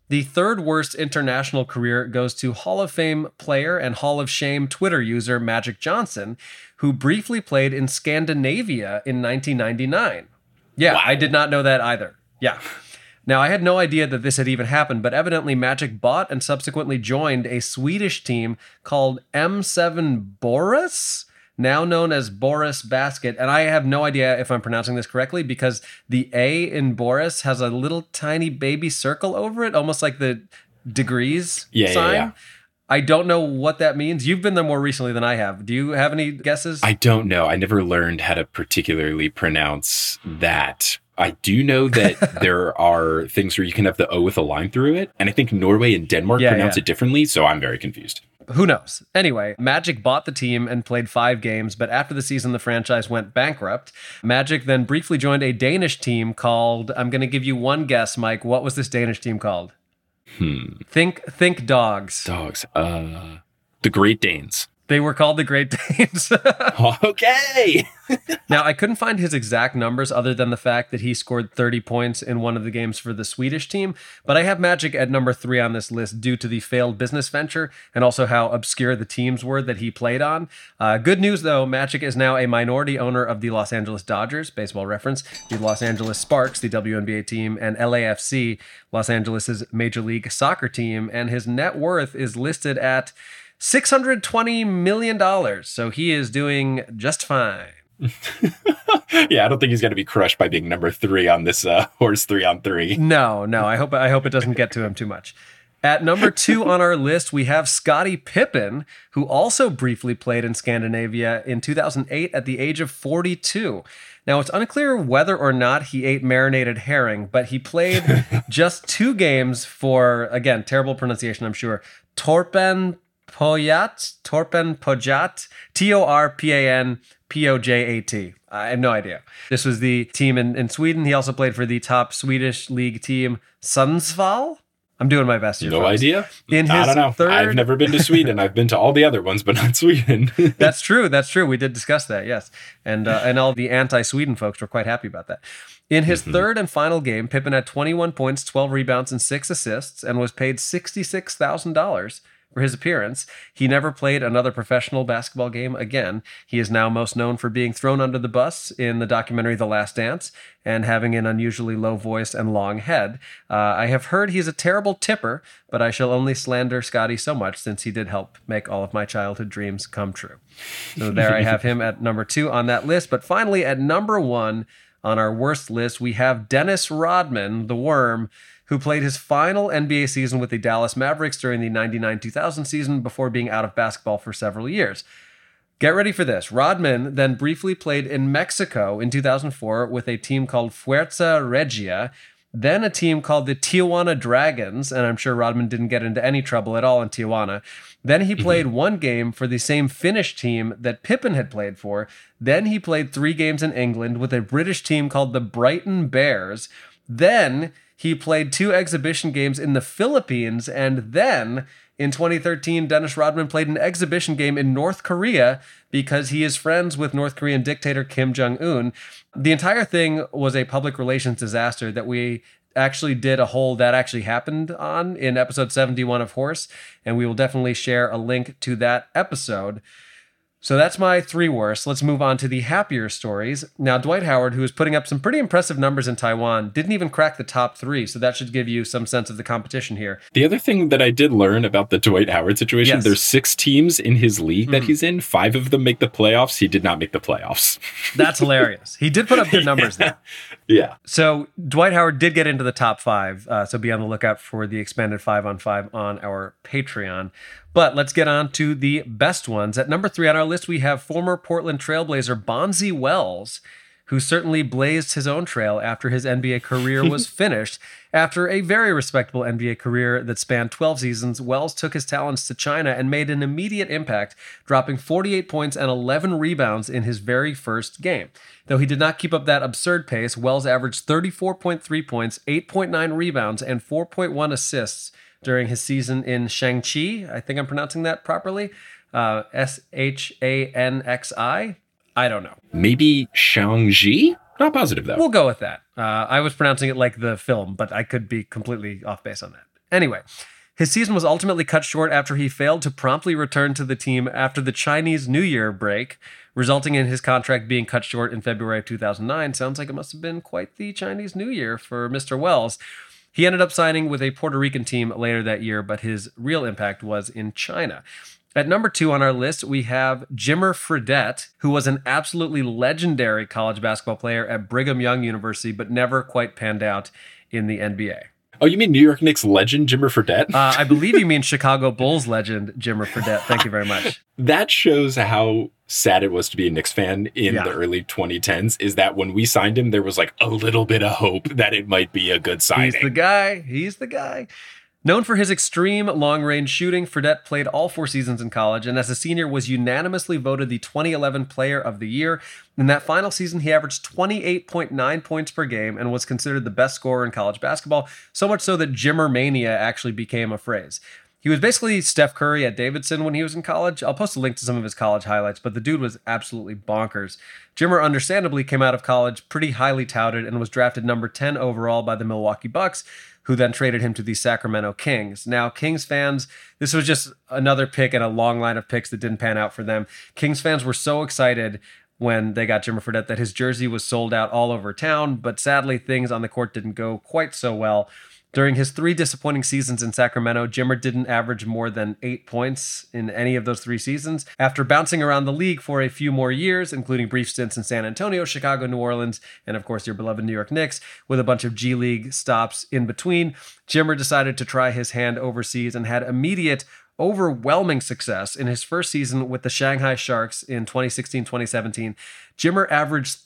The third worst international career goes to Hall of Fame player and Hall of Shame Twitter user Magic Johnson, who briefly played in Scandinavia in 1999. Yeah,
Wow.
I did not know that either. Yeah. Now, I had no idea that this had even happened, but evidently Magic bought and subsequently joined a Swedish team called M7 Boris, now known as Boris Basket. And I have no idea if I'm pronouncing this correctly because the A in Boris has a little tiny baby circle over it, almost like the degrees sign.
Yeah.
I don't know what that means. You've been there more recently than I have. Do you have any guesses?
I don't know. I never learned how to particularly pronounce that. I do know that there are things where you can have the O with a line through it. And I think Norway and Denmark pronounce it differently. So I'm very confused.
Who knows? Anyway, Magic bought the team and played 5 games, but after the season, the franchise went bankrupt. Magic then briefly joined a Danish team called, I'm going to give you one guess, Mike. What was this Danish team called? Think dogs.
Dogs. The Great Danes.
They were called the Great Danes.
Okay.
Now, I couldn't find his exact numbers other than the fact that he scored 30 points in one of the games for the Swedish team, but I have Magic at number 3 on this list due to the failed business venture and also how obscure the teams were that he played on. Good news, though, Magic is now a minority owner of the Los Angeles Dodgers, baseball reference, the Los Angeles Sparks, the WNBA team, and LAFC, Los Angeles' Major League Soccer team, and his net worth is listed at $620 million, so he is doing just fine.
Yeah, I don't think he's going to be crushed by being number 3 on this horse 3-on-3.
No, I hope it doesn't get to him too much. At number 2 on our list, we have Scottie Pippen, who also briefly played in Scandinavia in 2008 at the age of 42. Now, it's unclear whether or not he ate marinated herring, but he played just 2 games for, again, terrible pronunciation, I'm sure, Torpen Pojat, Torpan Pojat. I have no idea. This was the team in Sweden. He also played for the top Swedish league team, Sundsvall. I'm doing my best here.
No
folks.
idea.
In his
I don't know. I've never been to Sweden. I've been to all the other ones, but not Sweden.
That's true. We did discuss that, yes. And all the anti-Sweden folks were quite happy about that. In his third and final game, Pippen had 21 points, 12 rebounds, and 6 assists, and was paid $66,000 for his appearance. He never played another professional basketball game again. He is now most known for being thrown under the bus in the documentary The Last Dance and having an unusually low voice and long head. I have heard he's a terrible tipper, but I shall only slander Scotty so much since he did help make all of my childhood dreams come true. So there I have him at number 2 on that list. But finally, at number 1 on our worst list, we have Dennis Rodman, the Worm, who played his final NBA season with the Dallas Mavericks during the 99-2000 season before being out of basketball for several years. Get ready for this. Rodman then briefly played in Mexico in 2004 with a team called Fuerza Regia, then a team called the Tijuana Dragons, and I'm sure Rodman didn't get into any trouble at all in Tijuana. Then he played 1 game for the same Finnish team that Pippen had played for. Then he played 3 games in England with a British team called the Brighton Bears. Then he played 2 exhibition games in the Philippines, and then in 2013, Dennis Rodman played an exhibition game in North Korea because he is friends with North Korean dictator Kim Jong-un. The entire thing was a public relations disaster that we actually did a whole That Actually Happened on in episode 71 of Horse, and we will definitely share a link to that episode. So that's my 3 worst. Let's move on to the happier stories. Now, Dwight Howard, who is putting up some pretty impressive numbers in Taiwan, didn't even crack the top 3, so that should give you some sense of the competition here.
The other thing that I did learn about the Dwight Howard situation, there's 6 teams in his league that he's in. 5 of them make the playoffs. He did not make the playoffs.
That's hilarious. He did put up good numbers there.
Yeah.
So Dwight Howard did get into the top 5, so be on the lookout for the expanded 5-on-5 on our Patreon. But let's get on to the best ones. At number 3 on our list, we have former Portland Trailblazer Bonzi Wells, who certainly blazed his own trail after his NBA career was finished. After a very respectable NBA career that spanned 12 seasons, Wells took his talents to China and made an immediate impact, dropping 48 points and 11 rebounds in his very first game. Though he did not keep up that absurd pace, Wells averaged 34.3 points, 8.9 rebounds, and 4.1 assists during his season in Shanxi. I think I'm pronouncing that properly. Shanxi? I don't know.
Maybe Shang-Chi? Not positive, though.
We'll go with that. I was pronouncing it like the film, but I could be completely off base on that. Anyway, his season was ultimately cut short after he failed to promptly return to the team after the Chinese New Year break, resulting in his contract being cut short in February of 2009. Sounds like it must have been quite the Chinese New Year for Mr. Wells. He ended up signing with a Puerto Rican team later that year, but his real impact was in China. At number 2 on our list, we have Jimmer Fredette, who was an absolutely legendary college basketball player at Brigham Young University, but never quite panned out in the NBA.
Oh, you mean New York Knicks legend Jimmer Fredette?
I believe you mean Chicago Bulls legend Jimmer Fredette. Thank you very much.
That shows how sad it was to be a Knicks fan in the early 2010s, is that when we signed him, there was like a little bit of hope that it might be a good signing.
He's the guy. Known for his extreme long-range shooting, Fredette played all 4 seasons in college, and as a senior was unanimously voted the 2011 Player of the Year. In that final season, he averaged 28.9 points per game and was considered the best scorer in college basketball, so much so that Jimmer Mania actually became a phrase. He was basically Steph Curry at Davidson when he was in college. I'll post a link to some of his college highlights, but the dude was absolutely bonkers. Jimmer understandably came out of college pretty highly touted and was drafted number 10 overall by the Milwaukee Bucks, who then traded him to the Sacramento Kings. Now, Kings fans, this was just another pick in a long line of picks that didn't pan out for them. Kings fans were so excited when they got Jimmer Fredette that his jersey was sold out all over town, but sadly, things on the court didn't go quite so well. During his 3 disappointing seasons in Sacramento, Jimmer didn't average more than 8 points in any of those 3 seasons. After bouncing around the league for a few more years, including brief stints in San Antonio, Chicago, New Orleans, and of course your beloved New York Knicks, with a bunch of G League stops in between, Jimmer decided to try his hand overseas and had immediate, overwhelming success in his first season with the Shanghai Sharks in 2016-2017. Jimmer averaged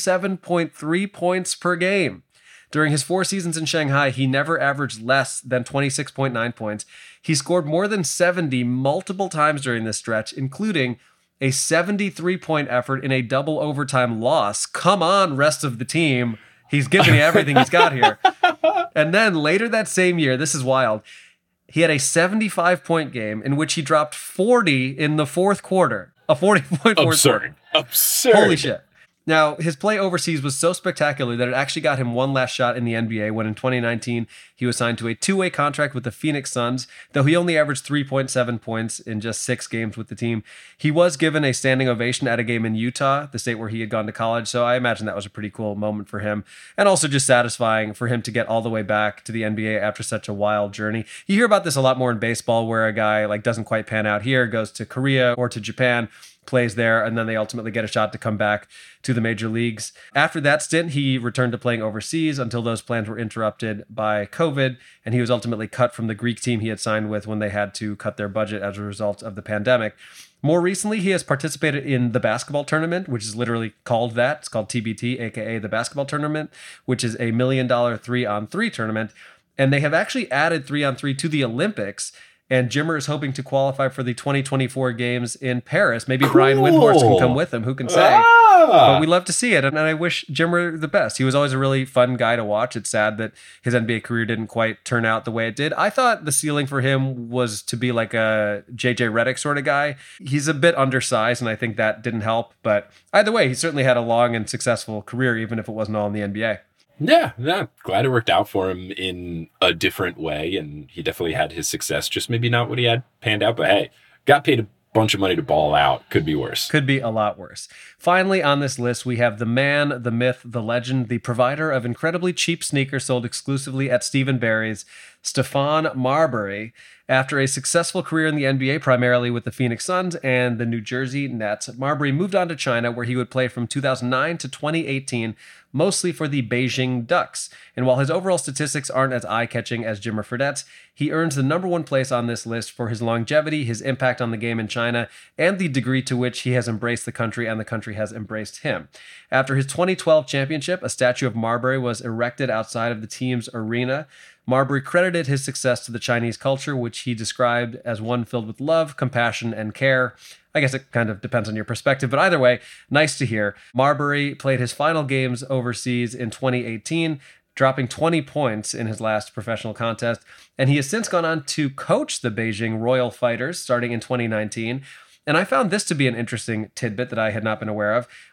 37.3 points per game. During his 4 seasons in Shanghai, he never averaged less than 26.9 points. He scored more than 70 multiple times during this stretch, including a 73-point effort in a double overtime loss. Come on, rest of the team. He's giving you everything he's got here. And then later that same year, this is wild, he had a 75-point game in which he dropped 40 in the fourth quarter. A 40-point fourth quarter.
Absurd.
Holy shit. Now, his play overseas was so spectacular that it actually got him one last shot in the NBA when in 2019, he was signed to a 2-way contract with the Phoenix Suns, though he only averaged 3.7 points in just 6 games with the team. He was given a standing ovation at a game in Utah, the state where he had gone to college, so I imagine that was a pretty cool moment for him, and also just satisfying for him to get all the way back to the NBA after such a wild journey. You hear about this a lot more in baseball, where a guy doesn't quite pan out here, goes to Korea or to Japan, plays there, and then they ultimately get a shot to come back to the major leagues. After that stint, he returned to playing overseas until those plans were interrupted by COVID, and he was ultimately cut from the Greek team he had signed with when they had to cut their budget as a result of the pandemic. More recently, he has participated in the basketball tournament, which is literally called that. It's called TBT, aka the basketball tournament, which is a $1 million 3-on-3 tournament. And they have actually added 3-on-3 to the Olympics. And Jimmer is hoping to qualify for the 2024 games in Paris. Maybe Brian Windhorst can come with him. Who can say? But we love to see it. And I wish Jimmer the best. He was always a really fun guy to watch. It's sad that his NBA career didn't quite turn out the way it did. I thought the ceiling for him was to be like a JJ Redick sort of guy. He's a bit undersized, and I think that didn't help. But either way, he certainly had a long and successful career, even if it wasn't all in the NBA.
Yeah, glad it worked out for him in a different way, and he definitely had his success, just maybe not what he had panned out, but hey, got paid a bunch of money to ball out. Could be worse.
Could be a lot worse. Finally, on this list, we have the man, the myth, the legend, the provider of incredibly cheap sneakers sold exclusively at Stephen Barry's, Stephon Marbury. After a successful career in the NBA, primarily with the Phoenix Suns and the New Jersey Nets, Marbury moved on to China, where he would play from 2009 to 2018, mostly for the Beijing Ducks. And while his overall statistics aren't as eye-catching as Jimmer Fredette's, he earns the number 1 place on this list for his longevity, his impact on the game in China, and the degree to which he has embraced the country and the country has embraced him. After his 2012 championship, a statue of Marbury was erected outside of the team's arena. Marbury credited his success to the Chinese culture, which he described as one filled with love, compassion, and care. I guess it kind of depends on your perspective, but either way, nice to hear. Marbury played his final games overseas in 2018, dropping 20 points in his last professional contest, and he has since gone on to coach the Beijing Royal Fighters starting in 2019. And I found this to be an interesting tidbit that I had not been aware of.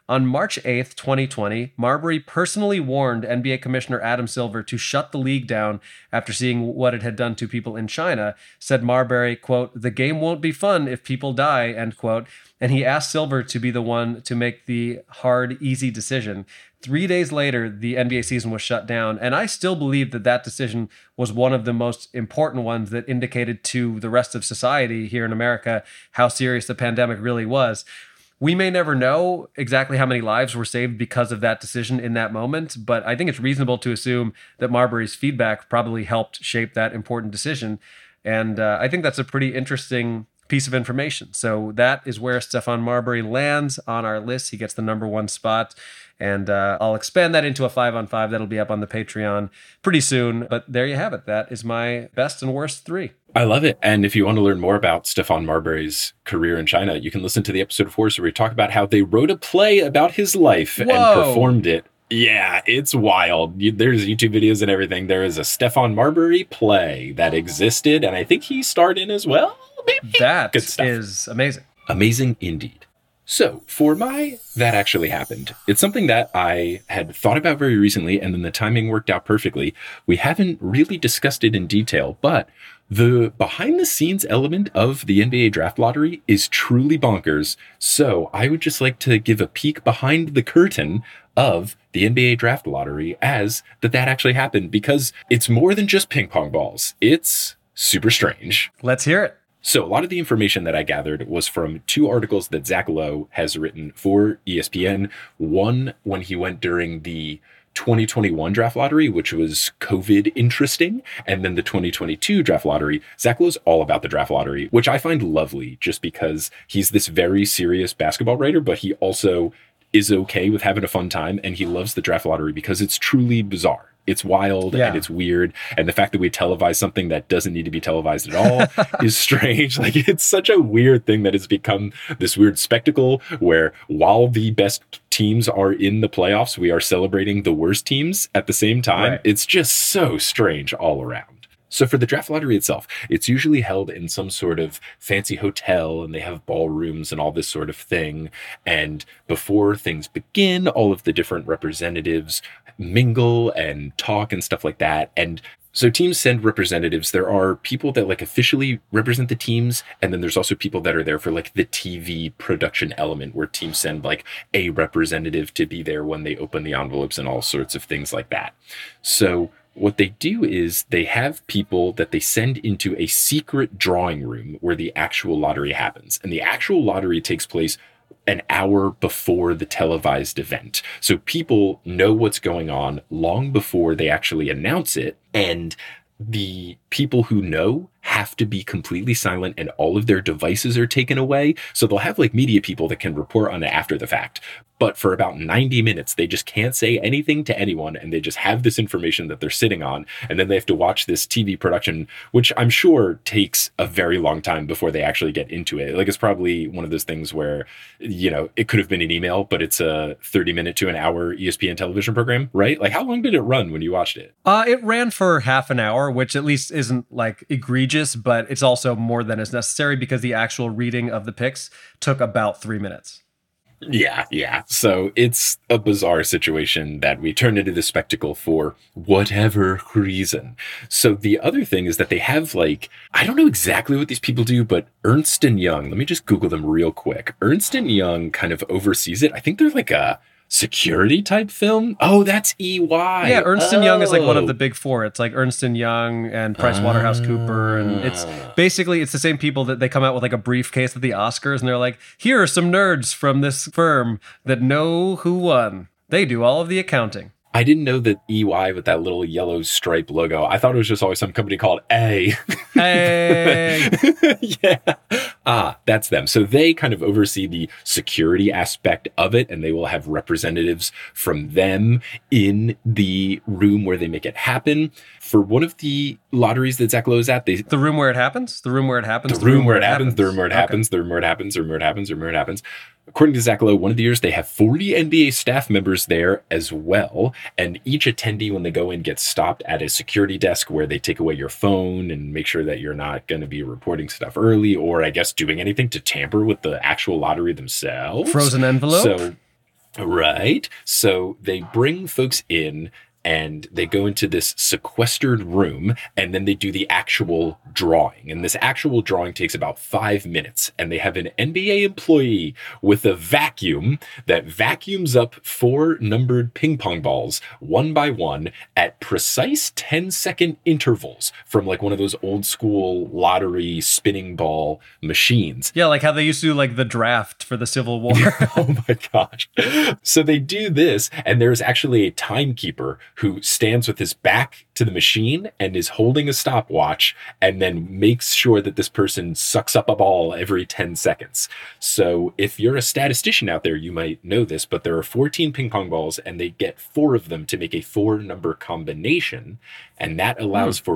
On March 8th, 2020, Marbury personally warned NBA Commissioner Adam Silver to shut the league down after seeing what it had done to people in China. Said Marbury, quote, "The game won't be fun if people die," end quote. And he asked Silver to be the one to make the hard, easy decision. 3 days later, the NBA season was shut down, and I still believe that that decision was one of the most important ones that indicated to the rest of society here in America how serious the pandemic really was. We may never know exactly how many lives were saved because of that decision in that moment, but I think it's reasonable to assume that Marbury's feedback probably helped shape that important decision. And I think that's a pretty interesting piece of information. So that is where Stephon Marbury lands on our list. He gets the number 1 spot. And I'll expand that into a 5-on-5 that'll be up on the Patreon pretty soon. But there you have it. That is my best and worst 3.
I love it. And if you want to learn more about Stephon Marbury's career in China, you can listen to the episode of Horse where we talk about how they wrote a play about his life and performed it. Yeah, it's wild. There's YouTube videos and everything. There is a Stephon Marbury play that existed, and I think he starred in as well. Maybe.
That is amazing.
Amazing indeed. So for my That Actually Happened, it's something that I had thought about very recently, and then the timing worked out perfectly. We haven't really discussed it in detail, but the behind the scenes element of the NBA draft lottery is truly bonkers. So I would just like to give a peek behind the curtain of the NBA draft lottery as that actually happened, because it's more than just ping pong balls. It's super strange.
Let's hear it.
So a lot of the information that I gathered was from 2 articles that Zach Lowe has written for ESPN. One when he went during the 2021 draft lottery, which was COVID interesting. And then the 2022 draft lottery. Zach Lowe's all about the draft lottery, which I find lovely just because he's this very serious basketball writer, but he also is okay with having a fun time. And he loves the draft lottery because it's truly bizarre. It's wild and it's weird. And the fact that we televise something that doesn't need to be televised at all is strange. Like, it's such a weird thing that has become this weird spectacle where while the best teams are in the playoffs, we are celebrating the worst teams at the same time. Right. It's just so strange all around. So for the draft lottery itself, it's usually held in some sort of fancy hotel, and they have ballrooms and all this sort of thing. And before things begin, all of the different representatives mingle and talk and stuff like that. And so teams send representatives. There are people that like officially represent the teams. And then there's also people that are there for like the TV production element, where teams send like a representative to be there when they open the envelopes and all sorts of things like that. So what they do is they have people that they send into a secret drawing room where the actual lottery happens. And the actual lottery takes place an hour before the televised event. So people know what's going on long before they actually announce it. And the people who know have to be completely silent, and all of their devices are taken away. So they'll have like media people that can report on it after the fact. But for about 90 minutes, they just can't say anything to anyone. And they just have this information that they're sitting on. And then they have to watch this TV production, which I'm sure takes a very long time before they actually get into it. Like, it's probably one of those things where, you know, it could have been an email, but it's a 30-minute to an hour ESPN television program, right? Like, how long did it run when you watched it?
It ran for half an hour, which at least isn't like egregious, but it's also more than is necessary because the actual reading of the picks took about 3 minutes.
Yeah. So it's a bizarre situation that we turned into this spectacle for whatever reason. So the other thing is that they have like, I don't know exactly what these people do, but Ernst & Young, let me just Google them real quick. Ernst & Young kind of oversees it. I think they're like a security type film. Oh, that's EY.
Yeah, Ernst & Young is like one of the big 4. It's like Ernst & Young and PricewaterhouseCooper, and it's basically it's the same people that they come out with like a briefcase at the Oscars, and they're like, here are some nerds from this firm that know who won. They do all of the accounting.
I didn't know that EY with that little yellow stripe logo. I thought it was just always some company called A.
Hey.
Yeah. That's them. So they kind of oversee the security aspect of it, and they will have representatives from them in the room where they make it happen. For one of the lotteries that Zach Lowe is at,
the room where it happens? The room where it happens?
The room where it happens. The room where it happens. The room where it happens. The room where it happens. The room where it happens. According to Zach Lowe, one of the years they have 40 NBA staff members there as well. And each attendee, when they go in, gets stopped at a security desk where they take away your phone and make sure that you're not going to be reporting stuff early, or I guess doing anything to tamper with the actual lottery themselves.
Frozen envelope?
So Right. So they bring folks in and they go into this sequestered room and then they do the actual drawing. And this actual drawing takes about 5 minutes. And they have an NBA employee with a vacuum that vacuums up 4 numbered ping pong balls one by one at precise 10-second intervals from like one of those old school lottery spinning ball machines.
Yeah, like how they used to do like the draft for the Civil War.
Oh my gosh. So they do this, and there's actually a timekeeper who stands with his back to the machine and is holding a stopwatch and then makes sure that this person sucks up a ball every 10 seconds. So if you're a statistician out there, you might know this, but there are 14 ping pong balls and they get 4 of them to make a 4-number combination. And that allows for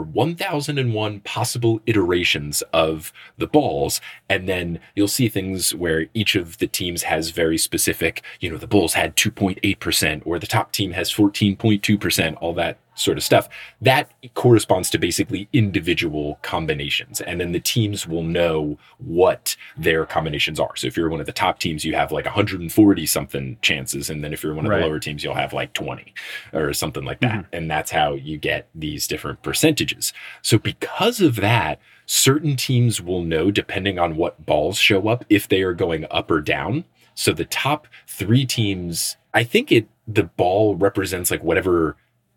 1001 possible iterations of the balls. And then you'll see things where each of the teams has very specific, the Bulls had 2.8%, or the top team has 14.2%, all that sort of stuff. That corresponds to basically individual combinations. And then the teams will know what their combinations are. So if you're one of the top teams, you have like 140 something chances. And then if you're one of the lower teams, you'll have like 20 or something like that. Mm-hmm. And that's how you get these different percentages. So because of that, certain teams will know, depending on what balls show up, if they are going up or down. So the top 3 teams, I think the ball represents like whatever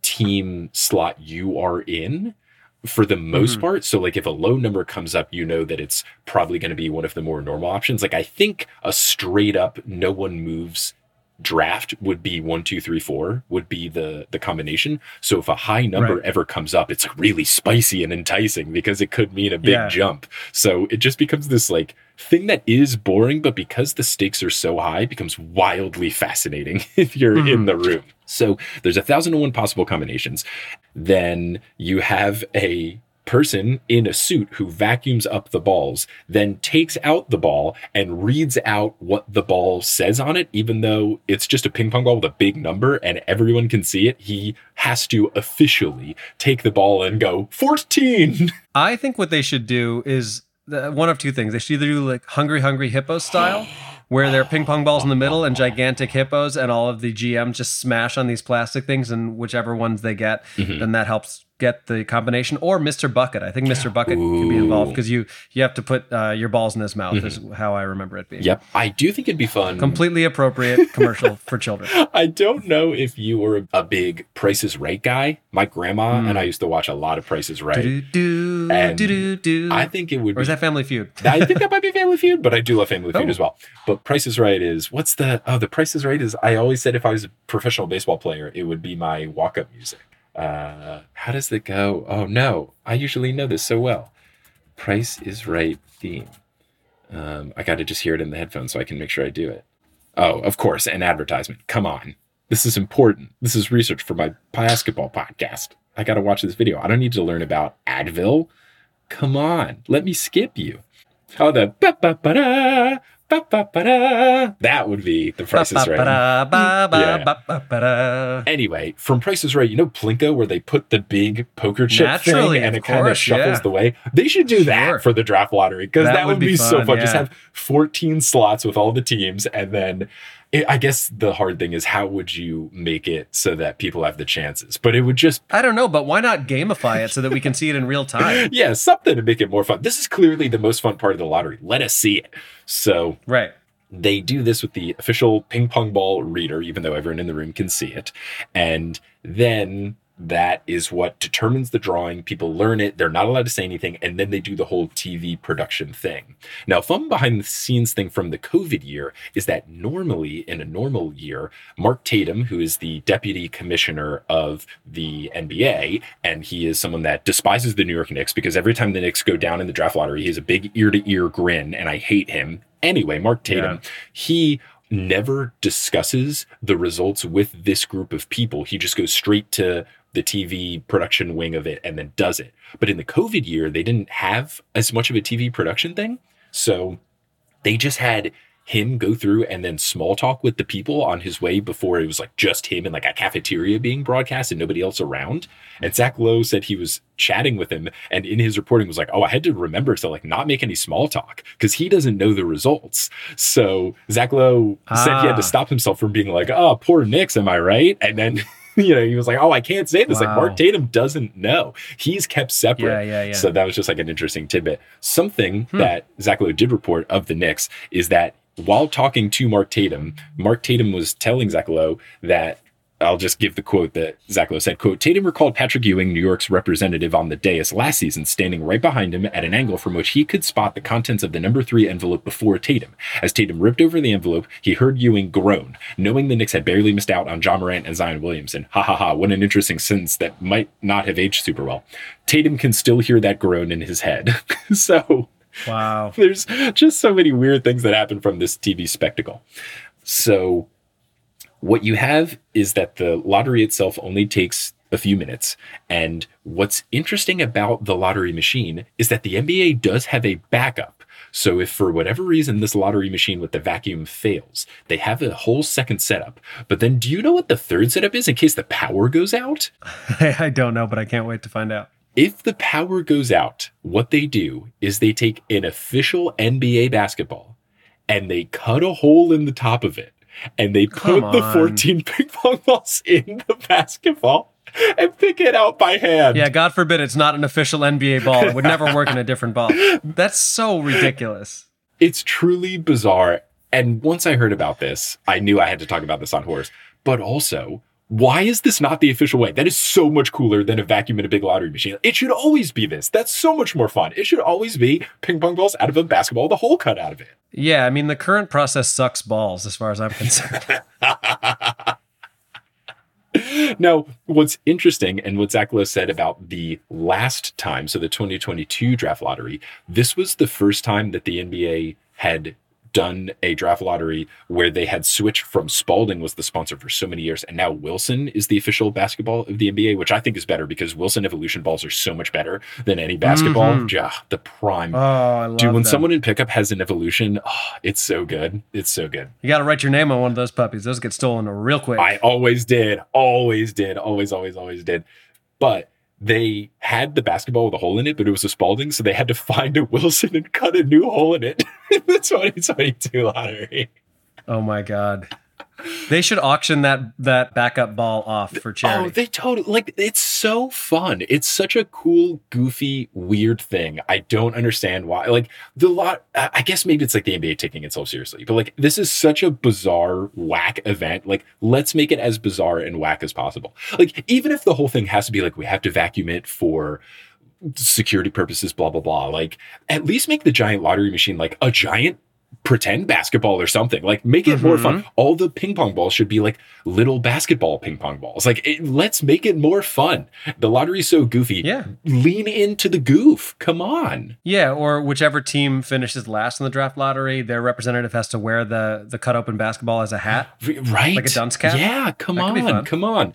team slot you are in for the most part. So like if a low number comes up, you know that it's probably going to be one of the more normal options. Like I think a straight up no one moves draft would be 1, 2, 3, 4 would be the combination. So if a high number ever comes up, it's really spicy and enticing because it could mean a big jump. So it just becomes this like thing that is boring, but because the stakes are so high, it becomes wildly fascinating if you're in the room. So there's 1,001 possible combinations. Then you have a person in a suit who vacuums up the balls, then takes out the ball and reads out what the ball says on it, even though it's just a ping pong ball with a big number and everyone can see it. He has to officially take the ball and go 14.
I think what they should do is one of 2 things. They should either do like Hungry Hungry Hippos style, where there are ping pong balls in the middle and gigantic hippos, and all of the GMs just smash on these plastic things, and whichever ones they get, then that helps get the combination. Or Mr. Bucket. I think Mr. Bucket can be involved because you have to put your balls in his mouth is how I remember it being.
Yep. I do think it'd be fun.
Completely appropriate commercial for children.
I don't know if you were a big Price is Right guy. My grandma and I used to watch a lot of Price is Right. I think it would be.
Or is that Family Feud?
I think that might be Family Feud, but I do love Family Feud as well. But Price is Right is, the Price is Right is, I always said if I was a professional baseball player, it would be my walk-up music. How does it go? Oh no, I usually know this so well. Price is Right theme. I got to just hear it in the headphones so I can make sure I do it. Oh, of course, an advertisement. Come on. This is important. This is research for my basketball podcast. I got to watch this video. I don't need to learn about Advil. Come on, let me skip you. Oh, the ba-ba-ba-da, ba-ba-ba-da. That would be the Price is Right. Anyway, from Price is Right, Plinko, where they put the big poker chip thing and it kind of shuffles the way? They should do that for the draft lottery because that would be so fun. Just have 14 slots with all the teams, and then I guess the hard thing is how would you make it so that people have the chances? But it would just...
I don't know, but why not gamify it so that we can see it in real time?
Yeah, something to make it more fun. This is clearly the most fun part of the lottery. Let us see it. So they do this with the official ping pong ball reader, even though everyone in the room can see it. And then that is what determines the drawing. People learn it. They're not allowed to say anything. And then they do the whole TV production thing. Now, fun behind the scenes thing from the COVID year is that normally in a normal year, Mark Tatum, who is the deputy commissioner of the NBA, and he is someone that despises the New York Knicks because every time the Knicks go down in the draft lottery, he has a big ear-to-ear grin, and I hate him. Anyway, Mark Tatum, he never discusses the results with this group of people. He just goes straight to the TV production wing of it and then does it. But in the COVID year, they didn't have as much of a TV production thing. So they just had him go through and then small talk with the people on his way before it was like just him in like a cafeteria being broadcast and nobody else around. And Zach Lowe said he was chatting with him, and in his reporting was like, oh, I had to remember to like not make any small talk because he doesn't know the results. So Zach Lowe said he had to stop himself from being like, oh, poor Knicks, am I right? And then he was like, oh, I can't say this. Like, Mark Tatum doesn't know. He's kept separate.
Yeah.
So that was just like an interesting tidbit. Something that Zach Lowe did report of the Knicks is that while talking to Mark Tatum was telling Zach Lowe that, I'll just give the quote that Zach Lowe said, quote, Tatum recalled Patrick Ewing, New York's representative on the dais last season, standing right behind him at an angle from which he could spot the contents of the number 3 envelope before Tatum. As Tatum ripped over the envelope, he heard Ewing groan, knowing the Knicks had barely missed out on Ja Morant and Zion Williamson. Ha ha ha, what an interesting sentence that might not have aged super well. Tatum can still hear that groan in his head. So
wow,
there's just so many weird things that happen from this TV spectacle. So what you have is that the lottery itself only takes a few minutes. And what's interesting about the lottery machine is that the NBA does have a backup. So if for whatever reason this lottery machine with the vacuum fails, they have a whole second setup. But then do you know what the third setup is in case the power goes out?
I don't know, but I can't wait to find out.
If the power goes out, what they do is they take an official NBA basketball and they cut a hole in the top of it. And they put the 14 ping pong balls in the basketball and pick it out by hand.
Yeah, God forbid it's not an official NBA ball. It would never work in a different ball. That's so ridiculous.
It's truly bizarre. And once I heard about this, I knew I had to talk about this on Horse. But also, why is this not the official way? That is so much cooler than a vacuum in a big lottery machine. It should always be this. That's so much more fun. It should always be ping pong balls out of a basketball with a hole cut out of it.
Yeah, I mean, the current process sucks balls as far as I'm concerned.
Now, what's interesting and what Zach Lowe said about the last time, so the 2022 draft lottery, this was the first time that the NBA had done a draft lottery where they had switched from Spalding was the sponsor for so many years, and now Wilson is the official basketball of the NBA, which I think is better because Wilson Evolution balls are so much better than any basketball. Yeah, the prime.
Oh, I love
Dude, when
them.
someone in pickup has an Evolution, it's so good. It's so good.
You got to write your name on one of those puppies. Those get stolen real quick.
I always did. Always did. Always did. But they had the basketball with a hole in it, but it was a Spalding, so they had to find a Wilson and cut a new hole in it in the 2022 lottery.
Oh my God. They should auction that backup ball off for charity.
Oh, they totally, like, it's so fun. It's such a cool, goofy, weird thing. I don't understand why. Like, I guess maybe it's like the NBA taking itself seriously, but like, this is such a bizarre, whack event. Like, let's make it as bizarre and whack as possible. Like, even if the whole thing has to be like, we have to vacuum it for security purposes, blah, blah, blah. Like, at least make the giant lottery machine like a giant pretend basketball or something. Like, make it more fun. All the ping pong balls should be like little basketball ping pong balls. Like, let's make it more fun. The lottery's so goofy.
Yeah.
Lean into the goof. Come on.
Yeah, or whichever team finishes last in the draft lottery, their representative has to wear the cut open basketball as a hat.
Right.
Like a dunce cap.
Yeah, come on.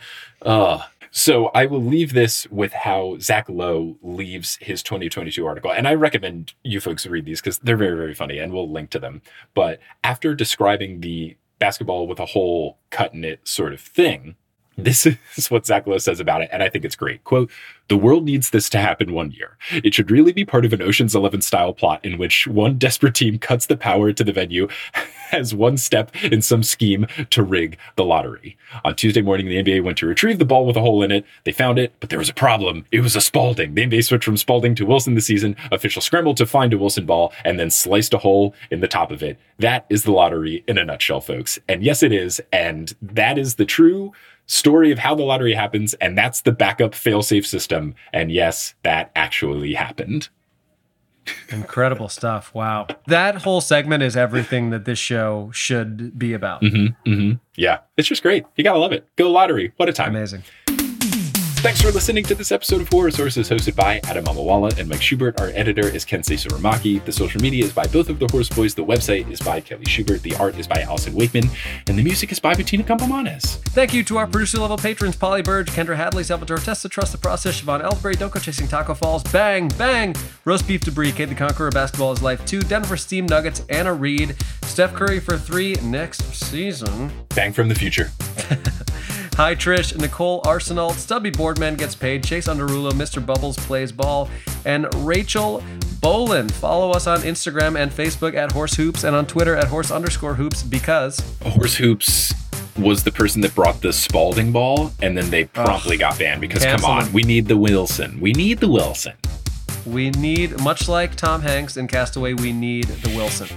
So I will leave this with how Zach Lowe leaves his 2022 article. And I recommend you folks read these because they're very, very funny, and we'll link to them. But after describing the basketball with a hole cut in it sort of thing, this is what Zach Lowe says about it, and I think it's great. Quote, "The world needs this to happen one year. It should really be part of an Ocean's 11 style plot in which one desperate team cuts the power to the venue as one step in some scheme to rig the lottery. On Tuesday morning, the NBA went to retrieve the ball with a hole in it. They found it, but there was a problem. It was a Spalding. The NBA switched from Spalding to Wilson this season. Officials scrambled to find a Wilson ball and then sliced a hole in the top of it. That is the lottery in a nutshell, folks. And yes, it is. And that is the true story of how the lottery happens, and that's the backup fail-safe system. And yes, that actually happened."
Incredible stuff. Wow. That whole segment is everything that this show should be about.
Yeah, it's just great. You gotta love it. Go lottery. What a time.
Amazing.
Thanks for listening to this episode of Horror Sources, hosted by Adam Amawala and Mike Schubert. Our editor is Kensei Suramaki. The social media is by both of the Horse Boys. The website is by Kelly Schubert. The art is by Allison Wakeman. And the music is by Bettina Campomanes.
Thank you to our producer-level patrons, Polly Burge, Kendra Hadley, Salvatore Testa, Trust the Process, Siobhan Ellsbury, Don't Go Chasing Taco Falls, Bang, Bang, Roast Beef Debris, Kate the Conqueror, Basketball is Life 2, Denver Steam Nuggets, Anna Reed, Steph Curry for 3 next season.
Bang from the future.
Hi Trish, Nicole Arsenal, Stubby Boardman gets paid, Chase Underrulo, Mr. Bubbles plays ball, and Rachel Bolin. Follow us on Instagram and Facebook at Horse Hoops and on Twitter at Horse_Hoops because
Horse Hoops was the person that brought the Spalding ball, and then they promptly got banned because, come on, we need the Wilson. We need the Wilson.
We need, much like Tom Hanks in Castaway, we need the Wilson.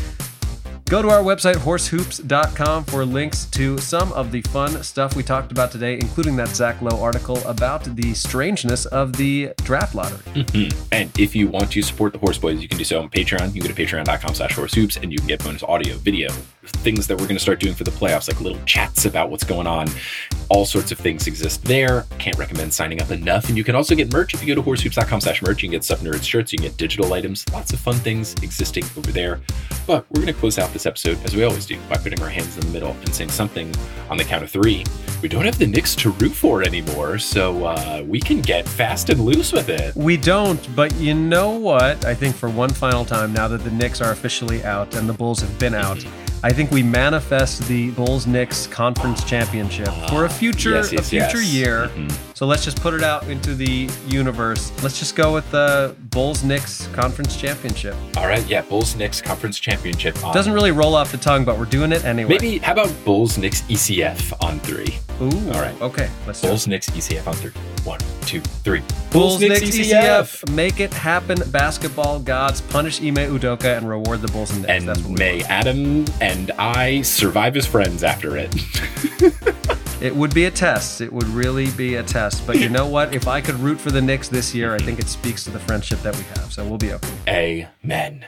Go to our website, horsehoops.com, for links to some of the fun stuff we talked about today, including that Zach Lowe article about the strangeness of the draft lottery.
Mm-hmm. And if you want to support the Horse Boys, you can do so on Patreon. You can go to patreon.com/horsehoops, and you can get bonus audio, video, things that we're going to start doing for the playoffs, like little chats about what's going on. All sorts of things exist there. Can't recommend signing up enough. And you can also get merch. If you go to horsehoops.com/merch, you can get Stuff Nerds shirts, you can get digital items, lots of fun things existing over there. But we're going to close out this episode, as we always do, by putting our hands in the middle and saying something on the count of 3. We don't have the Knicks to root for anymore, so we can get fast and loose with it.
We don't, but you know what? I think for one final time, now that the Knicks are officially out and the Bulls have been out, I think we manifest the Bulls-Knicks Conference Championship for a future year. So let's just put it out into the universe. Let's just go with the Bulls-Knicks Conference Championship.
All right, yeah, Bulls-Knicks Conference Championship.
Doesn't really roll off the tongue, but we're doing it anyway.
Maybe, how about Bulls-Knicks ECF on 3?
Ooh,
all right.
Okay, let's do it.
Bulls-Knicks ECF on 3. 1, 2, 3.
Bulls-Knicks ECF. Make it happen, basketball gods. Punish Ime Udoka and reward the Bulls and Knicks.
And
that's what
may Adam and I survive as friends after it.
It would be a test. It would really be a test. But you know what? If I could root for the Knicks this year, I think it speaks to the friendship that we have. So we'll be okay.
Amen.